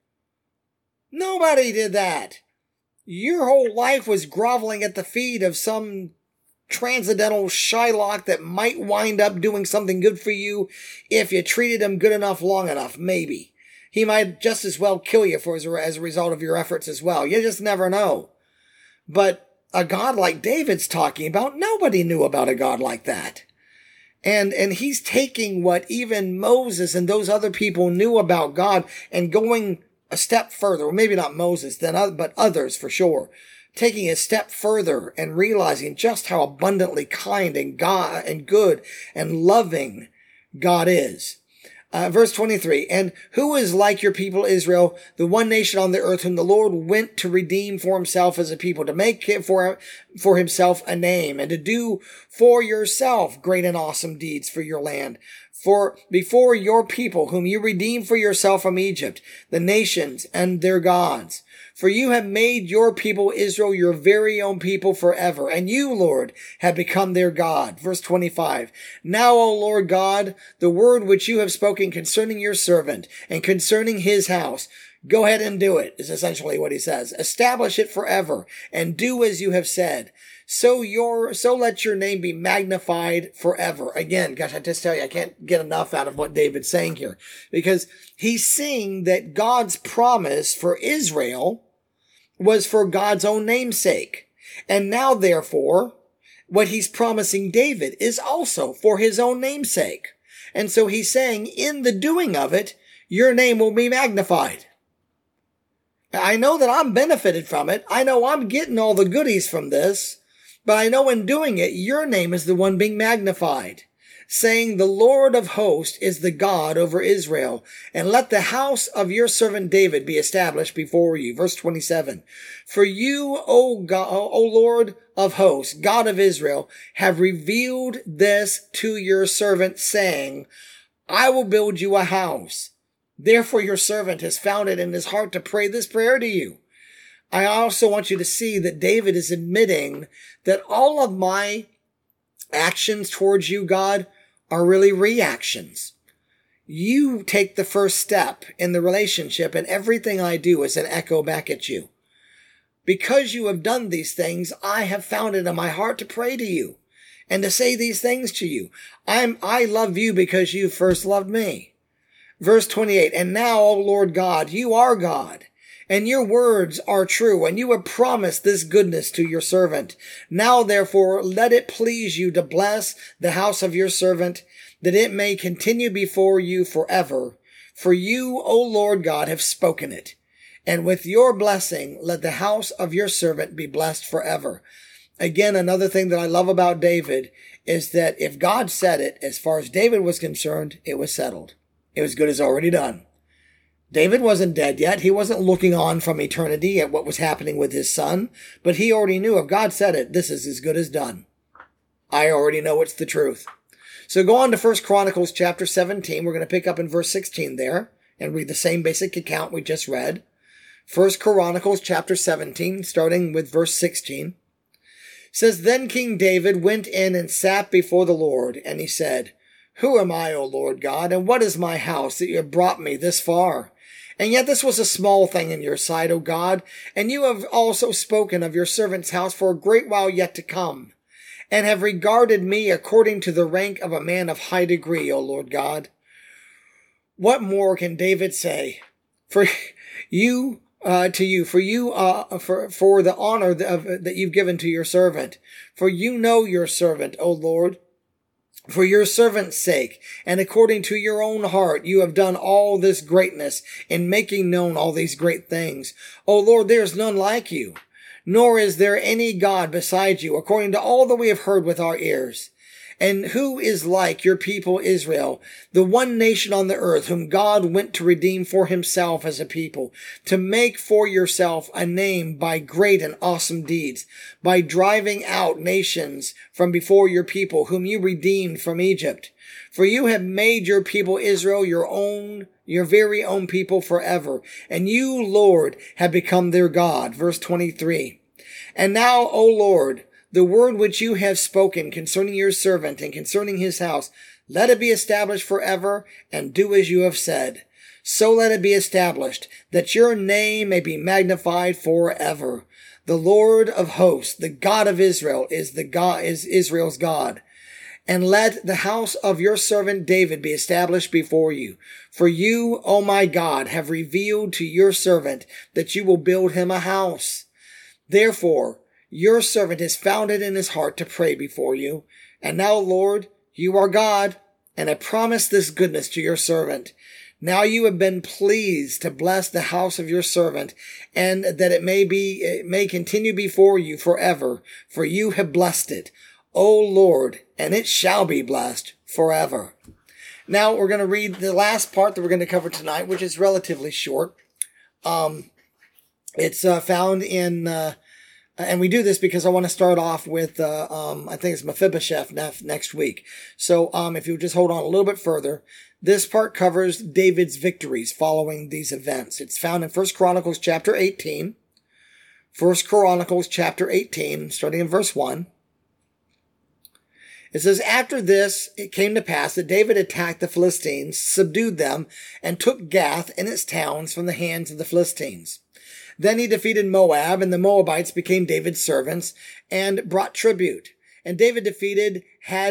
Nobody did that. Your whole life was groveling at the feet of some transcendental Shylock that might wind up doing something good for you if you treated him good enough long enough, maybe. He might just as well kill you for as a, as a result of your efforts as well. You just never know. But a God like David's talking about, nobody knew about a God like that. And, and he's taking what even Moses and those other people knew about God and going a step further, or maybe not Moses, then, but others for sure, taking a step further and realizing just how abundantly kind and God and good and loving God is. Uh, verse twenty-three, and who is like your people Israel, the one nation on the earth whom the Lord went to redeem for himself as a people, to make it for, for himself a name, and to do for yourself great and awesome deeds for your land. For before your people, whom you redeemed for yourself from Egypt, the nations and their gods. For you have made your people Israel your very own people forever, and you, Lord, have become their God. Verse twenty-five, now, O Lord God, the word which you have spoken concerning your servant and concerning his house, go ahead and do it, is essentially what he says. Establish it forever, and do as you have said. So your, so let your name be magnified forever. Again, gosh, I just tell you, I can't get enough out of what David's saying here, because he's seeing that God's promise for Israel was for God's own name's sake. And now, therefore, what he's promising David is also for his own name's sake. And so he's saying, in the doing of it, your name will be magnified. I know that I'm benefited from it. I know I'm getting all the goodies from this. But I know in doing it, your name is the one being magnified, saying, the Lord of hosts is the God over Israel, and let the house of your servant David be established before you. Verse twenty-seven, for you, O God, O Lord of hosts, God of Israel, have revealed this to your servant, saying, I will build you a house. Therefore your servant has found it in his heart to pray this prayer to you. I also want you to see that David is admitting that all of my actions towards you, God, are really reactions. You take the first step in the relationship, and everything I do is an echo back at you. Because you have done these things, I have found it in my heart to pray to you and to say these things to you. I'm, I love you because you first loved me. Verse twenty-eight, and now, O Lord God, you are God. And your words are true, and you have promised this goodness to your servant. Now, therefore, let it please you to bless the house of your servant, that it may continue before you forever. For you, O Lord God, have spoken it. And with your blessing, let the house of your servant be blessed forever. Again, another thing that I love about David is that if God said it, as far as David was concerned, it was settled. It was good as already done. David wasn't dead yet. He wasn't looking on from eternity at what was happening with his son, but he already knew if God said it, this is as good as done. I already know it's the truth. So go on to First Chronicles chapter seventeen. We're going to pick up in verse sixteen there and read the same basic account we just read. First Chronicles chapter seventeen, starting with verse sixteen. Says, then King David went in and sat before the Lord, and he said, who am I, O Lord God, and what is my house that you have brought me this far? And yet this was a small thing in your sight, O God, and you have also spoken of your servant's house for a great while yet to come, and have regarded me according to the rank of a man of high degree, O Lord God. What more can David say? For you, uh, to you, for you, uh, for, for the honor of, that you've given to your servant. For you know your servant, O Lord. For your servant's sake, and according to your own heart, you have done all this greatness in making known all these great things. O Lord, there is none like you, nor is there any God beside you, according to all that we have heard with our ears. And who is like your people Israel, the one nation on the earth whom God went to redeem for himself as a people, to make for yourself a name by great and awesome deeds, by driving out nations from before your people, whom you redeemed from Egypt. For you have made your people Israel your own, your very own people forever, and you, Lord, have become their God. Verse twenty-three. And now, O Lord, the word which you have spoken concerning your servant and concerning his house, let it be established forever, and do as you have said. So let it be established, that your name may be magnified forever. The Lord of hosts, the God of Israel, is the God, is Israel's God. and let the house of your servant David be established before you. For you, O my God, have revealed to your servant that you will build him a house. Therefore, your servant has found it in his heart to pray before you. And now, Lord, you are God, and I promise this goodness to your servant. Now you have been pleased to bless the house of your servant, and that it may be, it may continue before you forever, for you have blessed it, O Lord, and it shall be blessed forever. Now we're going to read the last part that we're going to cover tonight, which is relatively short. Um, it's uh, found in, uh, and we do this because I want to start off with, uh, um, I think it's Mephibosheth nef- next week. So um, if you just hold on a little bit further, this part covers David's victories following these events. It's found in First Chronicles chapter eighteen. First Chronicles chapter eighteen, starting in verse one. It says, after this, it came to pass that David attacked the Philistines, subdued them, and took Gath and its towns from the hands of the Philistines. Then he defeated Moab, and the Moabites became David's servants and brought tribute. And David defeated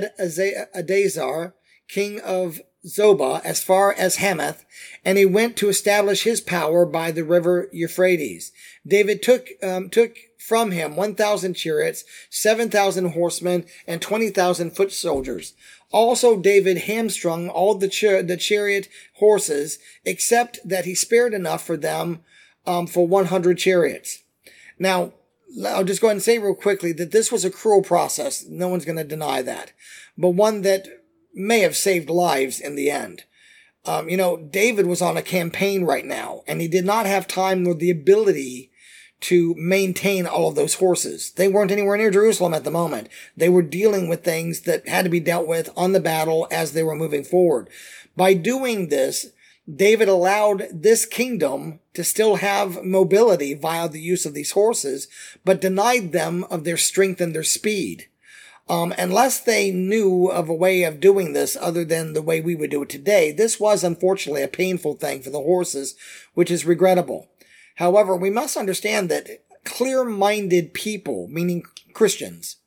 Hadazar, king of Zobah, as far as Hamath, and he went to establish his power by the river Euphrates. David took um, took from him one thousand chariots, seven thousand horsemen, and twenty thousand foot soldiers. Also David hamstrung all the, char- the chariot horses, except that he spared enough for them um, for one hundred chariots. Now, I'll just go ahead and say real quickly that this was a cruel process. No one's going to deny that. But one that may have saved lives in the end. Um, you know, David was on a campaign right now, and he did not have time nor the ability to maintain all of those horses. They weren't anywhere near Jerusalem at the moment. They were dealing with things that had to be dealt with on the battle as they were moving forward. By doing this, David allowed this kingdom to still have mobility via the use of these horses, but denied them of their strength and their speed. Um, unless they knew of a way of doing this other than the way we would do it today, this was unfortunately a painful thing for the horses, which is regrettable. However, we must understand that clear-minded people, meaning Christians,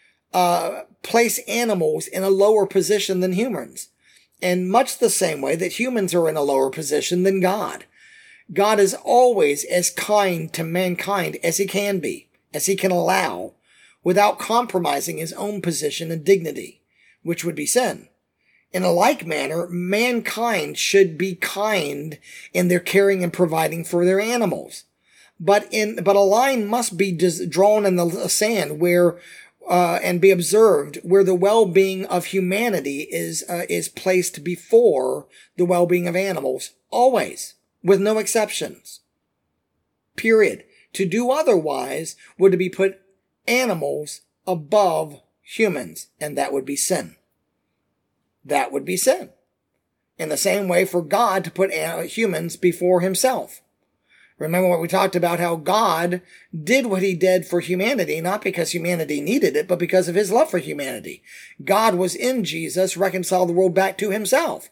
uh, place animals in a lower position than humans. In much the same way that humans are in a lower position than God. God is always as kind to mankind as he can be, as he can allow, without compromising his own position and dignity, which would be sin. In a like manner, mankind should be kind in their caring and providing for their animals. But in, but a line must be drawn in the sand where, uh, and be observed where the well-being of humanity is, uh, is placed before the well-being of animals. Always. With no exceptions. Period. To do otherwise would be put animals above humans, and that would be sin. That would be sin. In the same way for God to put humans before himself. Remember what we talked about, how God did what he did for humanity, not because humanity needed it, but because of his love for humanity. God was in Jesus, reconciled the world back to himself.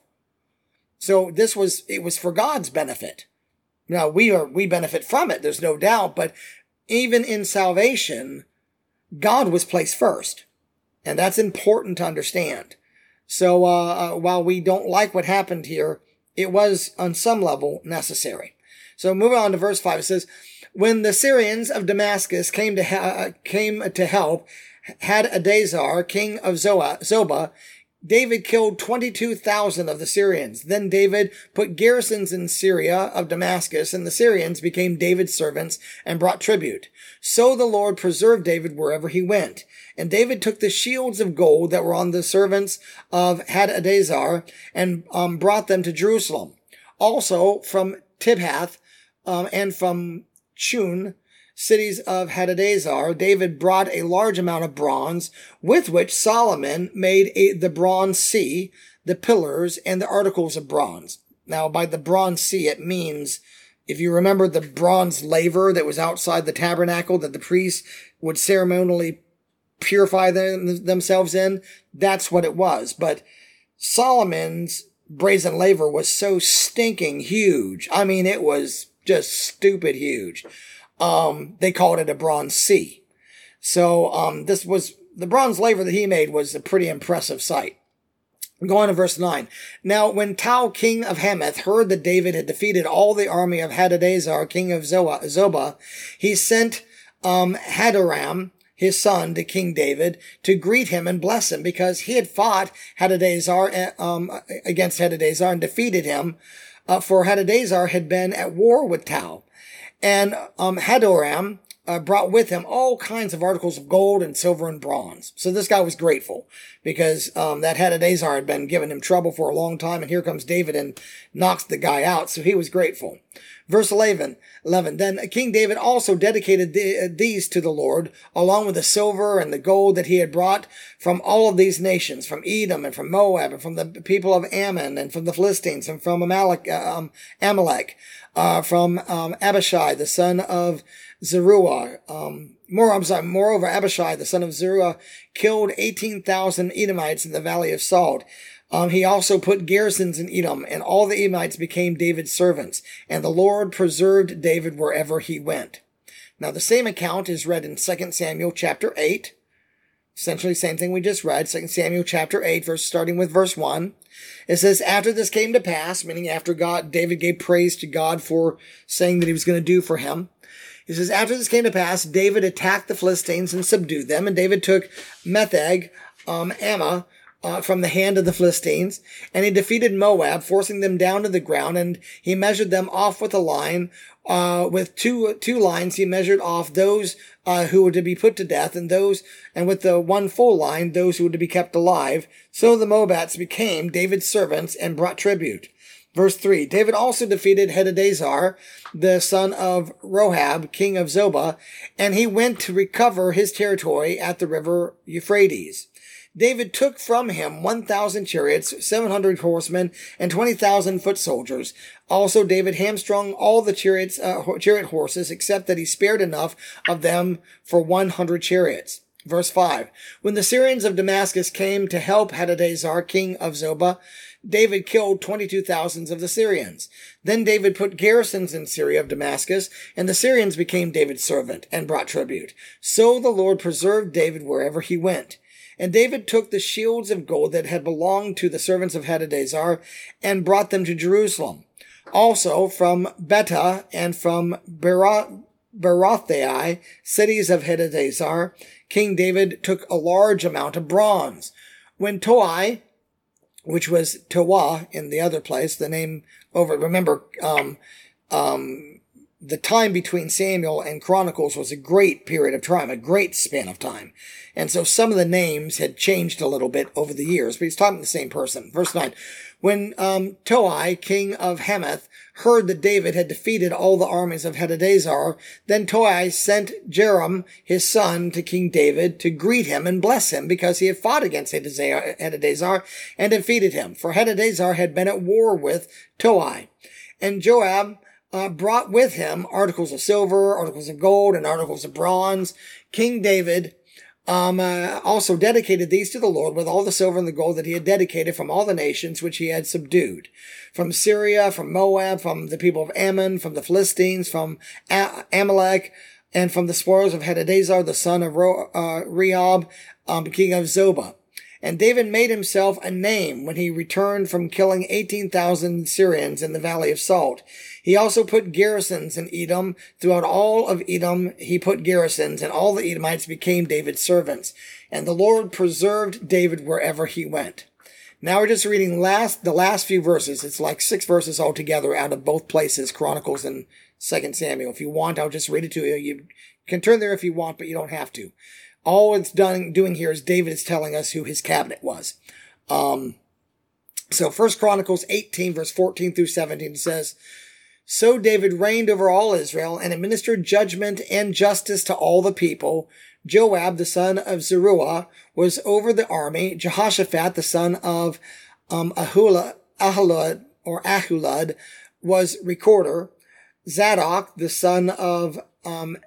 So this was, it was for God's benefit. Now we are, we benefit from it, there's no doubt, but even in salvation, God was placed first. And that's important to understand. So, uh, uh, while we don't like what happened here, it was on some level necessary. So moving on to verse five, it says, when the Syrians of Damascus came to, ha- came to help Hadazar, king of Zobah, David killed twenty-two thousand of the Syrians. Then David put garrisons in Syria of Damascus, and the Syrians became David's servants and brought tribute. So the Lord preserved David wherever he went. And David took the shields of gold that were on the servants of Hadazar and um, brought them to Jerusalem. Also from Tibhath um, and from Chun, cities of Hadazar, David brought a large amount of bronze, with which Solomon made a, the bronze sea, the pillars, and the articles of bronze. Now, by the bronze sea, it means, if you remember the bronze laver that was outside the tabernacle that the priests would ceremonially purify them, themselves in, that's what it was. But Solomon's brazen laver was so stinking huge. I mean, it was just stupid huge. Um, they called it a bronze sea. So, um, this was the bronze laver that he made was a pretty impressive sight. Go on to verse nine. Now, when Tou, king of Hamath, heard that David had defeated all the army of Hadadezer, king of Zobah, he sent um, Hadoram, his son, to King David to greet him and bless him, because he had fought Hadadezer um, against Hadadezer and defeated him, uh, for Hadadezer had been at war with Tou. And um, Hadoram Uh, brought with him all kinds of articles of gold and silver and bronze. So this guy was grateful because um, that Hadadezer had been giving him trouble for a long time, and here comes David and knocks the guy out. So he was grateful. Verse eleven, eleven. Then King David also dedicated the, uh, these to the Lord, along with the silver and the gold that he had brought from all of these nations, from Edom and from Moab and from the people of Ammon and from the Philistines and from Amalek, uh, um, Amalek, uh, from um, Abishai, the son of Zeruiah, um, more, I'm sorry, moreover, Abishai, the son of Zeruiah, killed eighteen thousand Edomites in the valley of Salt. Um, he also put garrisons in Edom, and all the Edomites became David's servants, and the Lord preserved David wherever he went. Now, the same account is read in Second Samuel chapter eight. Essentially, same thing we just read, Second Samuel chapter eight, verse, starting with verse one. It says, after this came to pass, meaning after God, David gave praise to God for saying that he was going to do for him. He says, after this came to pass, David attacked the Philistines and subdued them. And David took Metheg, um, Ammah, uh, from the hand of the Philistines. And he defeated Moab, forcing them down to the ground. And he measured them off with a line. Uh, with two, two lines, he measured off those, uh, who were to be put to death, and those, and with the one full line, those who were to be kept alive. So the Moabites became David's servants and brought tribute. Verse three, David also defeated Hadadezer, the son of Rohab, king of Zobah, and he went to recover his territory at the river Euphrates. David took from him one thousand chariots, seven hundred horsemen, and twenty thousand foot soldiers. Also, David hamstrung all the chariots, uh, chariot horses, except that he spared enough of them for one hundred chariots. Verse five, when the Syrians of Damascus came to help Hadadezer, king of Zobah, David killed twenty-two thousand of the Syrians. Then David put garrisons in Syria of Damascus, and the Syrians became David's servant and brought tribute. So the Lord preserved David wherever he went. And David took the shields of gold that had belonged to the servants of Hadadezer and brought them to Jerusalem. Also from Betah and from Berothai, cities of Hadadezer, King David took a large amount of bronze. When Toi, which was Toah in the other place, the name over, remember, um, um, the time between Samuel and Chronicles was a great period of time, a great span of time. And so some of the names had changed a little bit over the years, but he's talking the same person. Verse nine, when um, Toi, king of Hamath, heard that David had defeated all the armies of Hadadezer, then Toi sent Joram, his son, to King David to greet him and bless him, because he had fought against Hadadezer and defeated him. For Hadadezer had been at war with Toi. And Joab uh, brought with him articles of silver, articles of gold, and articles of bronze. King David Um, uh, also dedicated these to the Lord with all the silver and the gold that he had dedicated from all the nations which he had subdued. From Syria, from Moab, from the people of Ammon, from the Philistines, from A- Amalek, and from the spoils of Hadadezer, the son of Ro- uh, Rehob, um, king of Zobah. And David made himself a name when he returned from killing eighteen thousand Syrians in the valley of Salt. He also put garrisons in Edom. Throughout all of Edom, he put garrisons, and all the Edomites became David's servants. And the Lord preserved David wherever he went. Now we're just reading last the last few verses. It's like six verses altogether out of both places, Chronicles and Second Samuel. If you want, I'll just read it to you. You can turn there if you want, but you don't have to. All it's done, doing here is David is telling us who his cabinet was. Um, so First Chronicles eighteen, verse fourteen through seventeen says, So David reigned over all Israel and administered judgment and justice to all the people. Joab, the son of Zeruiah, was over the army. Jehoshaphat, the son of um, Ahula, Ahulad, or Ahulad, was recorder. Zadok, the son of um,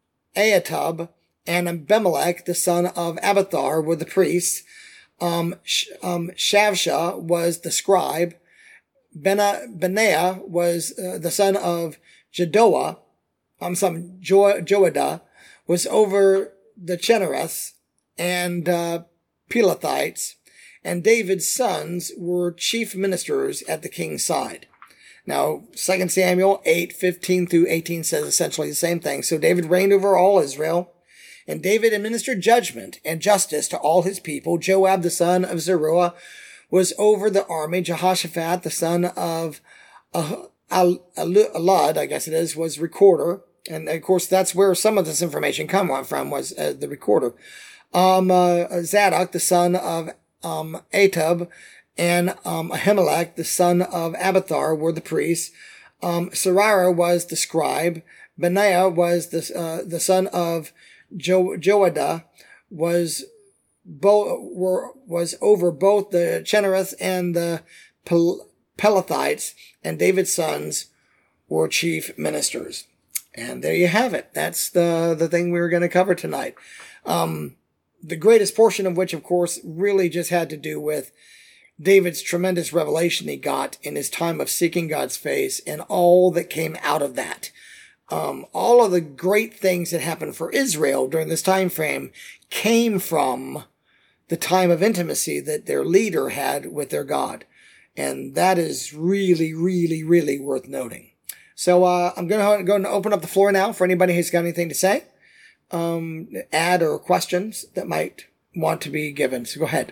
Ahitub, and Abimelech, the son of Abiathar, were the priests. Um, Sh- um, Shavsha was the scribe. Bena- Benaiah was uh, the son of Jedoah. Um, some jo- Joadah was over the Chenareth, and uh, Pelethites, and David's sons were chief ministers at the king's side. Now, Second Samuel eight fifteen through eighteen says essentially the same thing. So David reigned over all Israel, and David administered judgment and justice to all his people. Joab, the son of Zeruiah, was over the army. Jehoshaphat, the son of uh, Alud, I guess it is, was recorder. And, of course, that's where some of this information came from, was uh, the recorder. Um, uh, Zadok, the son of um, Atub, and um, Ahimelech, the son of Abiathar, were the priests. Um, Seraiah was the scribe. Benaiah was the uh, the son of jo- Joadah, was bo- were was over both the Chenarith and the Pel- Pelethites, and David's sons were chief ministers. And there you have it. That's the the thing we were going to cover tonight. Um, the greatest portion of which, of course, really just had to do with David's tremendous revelation he got in his time of seeking God's face and all that came out of that. Um, all of the great things that happened for Israel during this time frame came from the time of intimacy that their leader had with their God. And that is really, really, really worth noting. So uh, I'm going to go and open up the floor now for anybody who's got anything to say, um, add or questions that might want to be given. So go ahead.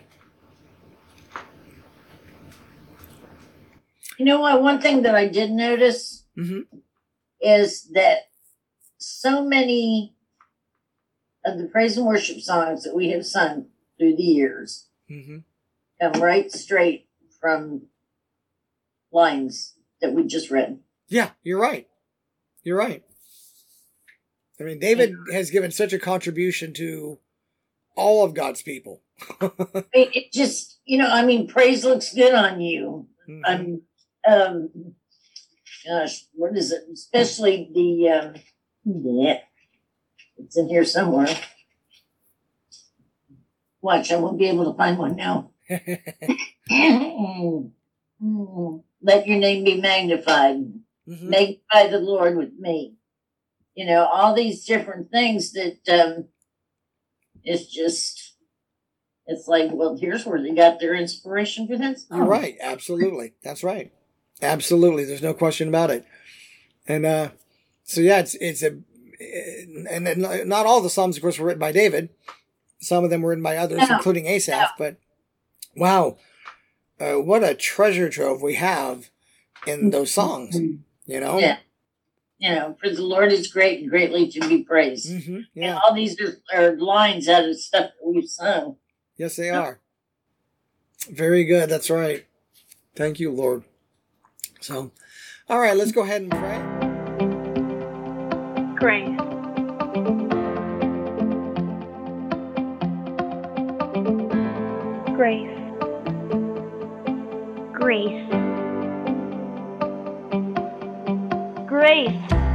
You know what? One thing that I did notice Mm-hmm. is that so many of the praise and worship songs that we have sung through the years Mm-hmm. come right straight from lines that we just read. Yeah, you're right. You're right. I mean, David has given such a contribution to all of God's people. It, it just, you know, I mean, praise looks good on you. Mhm. I'm, um, gosh, what is it? Especially the, um, yeah, it's in here somewhere. Watch, I won't be able to find one now. Let your name be magnified. Mhm. Magnify the Lord with me. You know, all these different things that um, it's just, it's like, well, here's where they got their inspiration for this. You're right. Absolutely. That's right. Absolutely. There's no question about it. And uh, so, yeah, it's it's a, and, and not all the Psalms, of course, were written by David. Some of them were written by others, No. including Asaph. No. But wow, uh, what a treasure trove we have in those songs, you know? Yeah. You know, for the Lord is great and greatly to be praised. Mm-hmm. And Yeah. all these are, are lines out of stuff that we've sung. Yes, they are. Very good. That's right. Thank you, Lord. So, all right, let's go ahead and pray. Grace. Grace. Grace. Grace.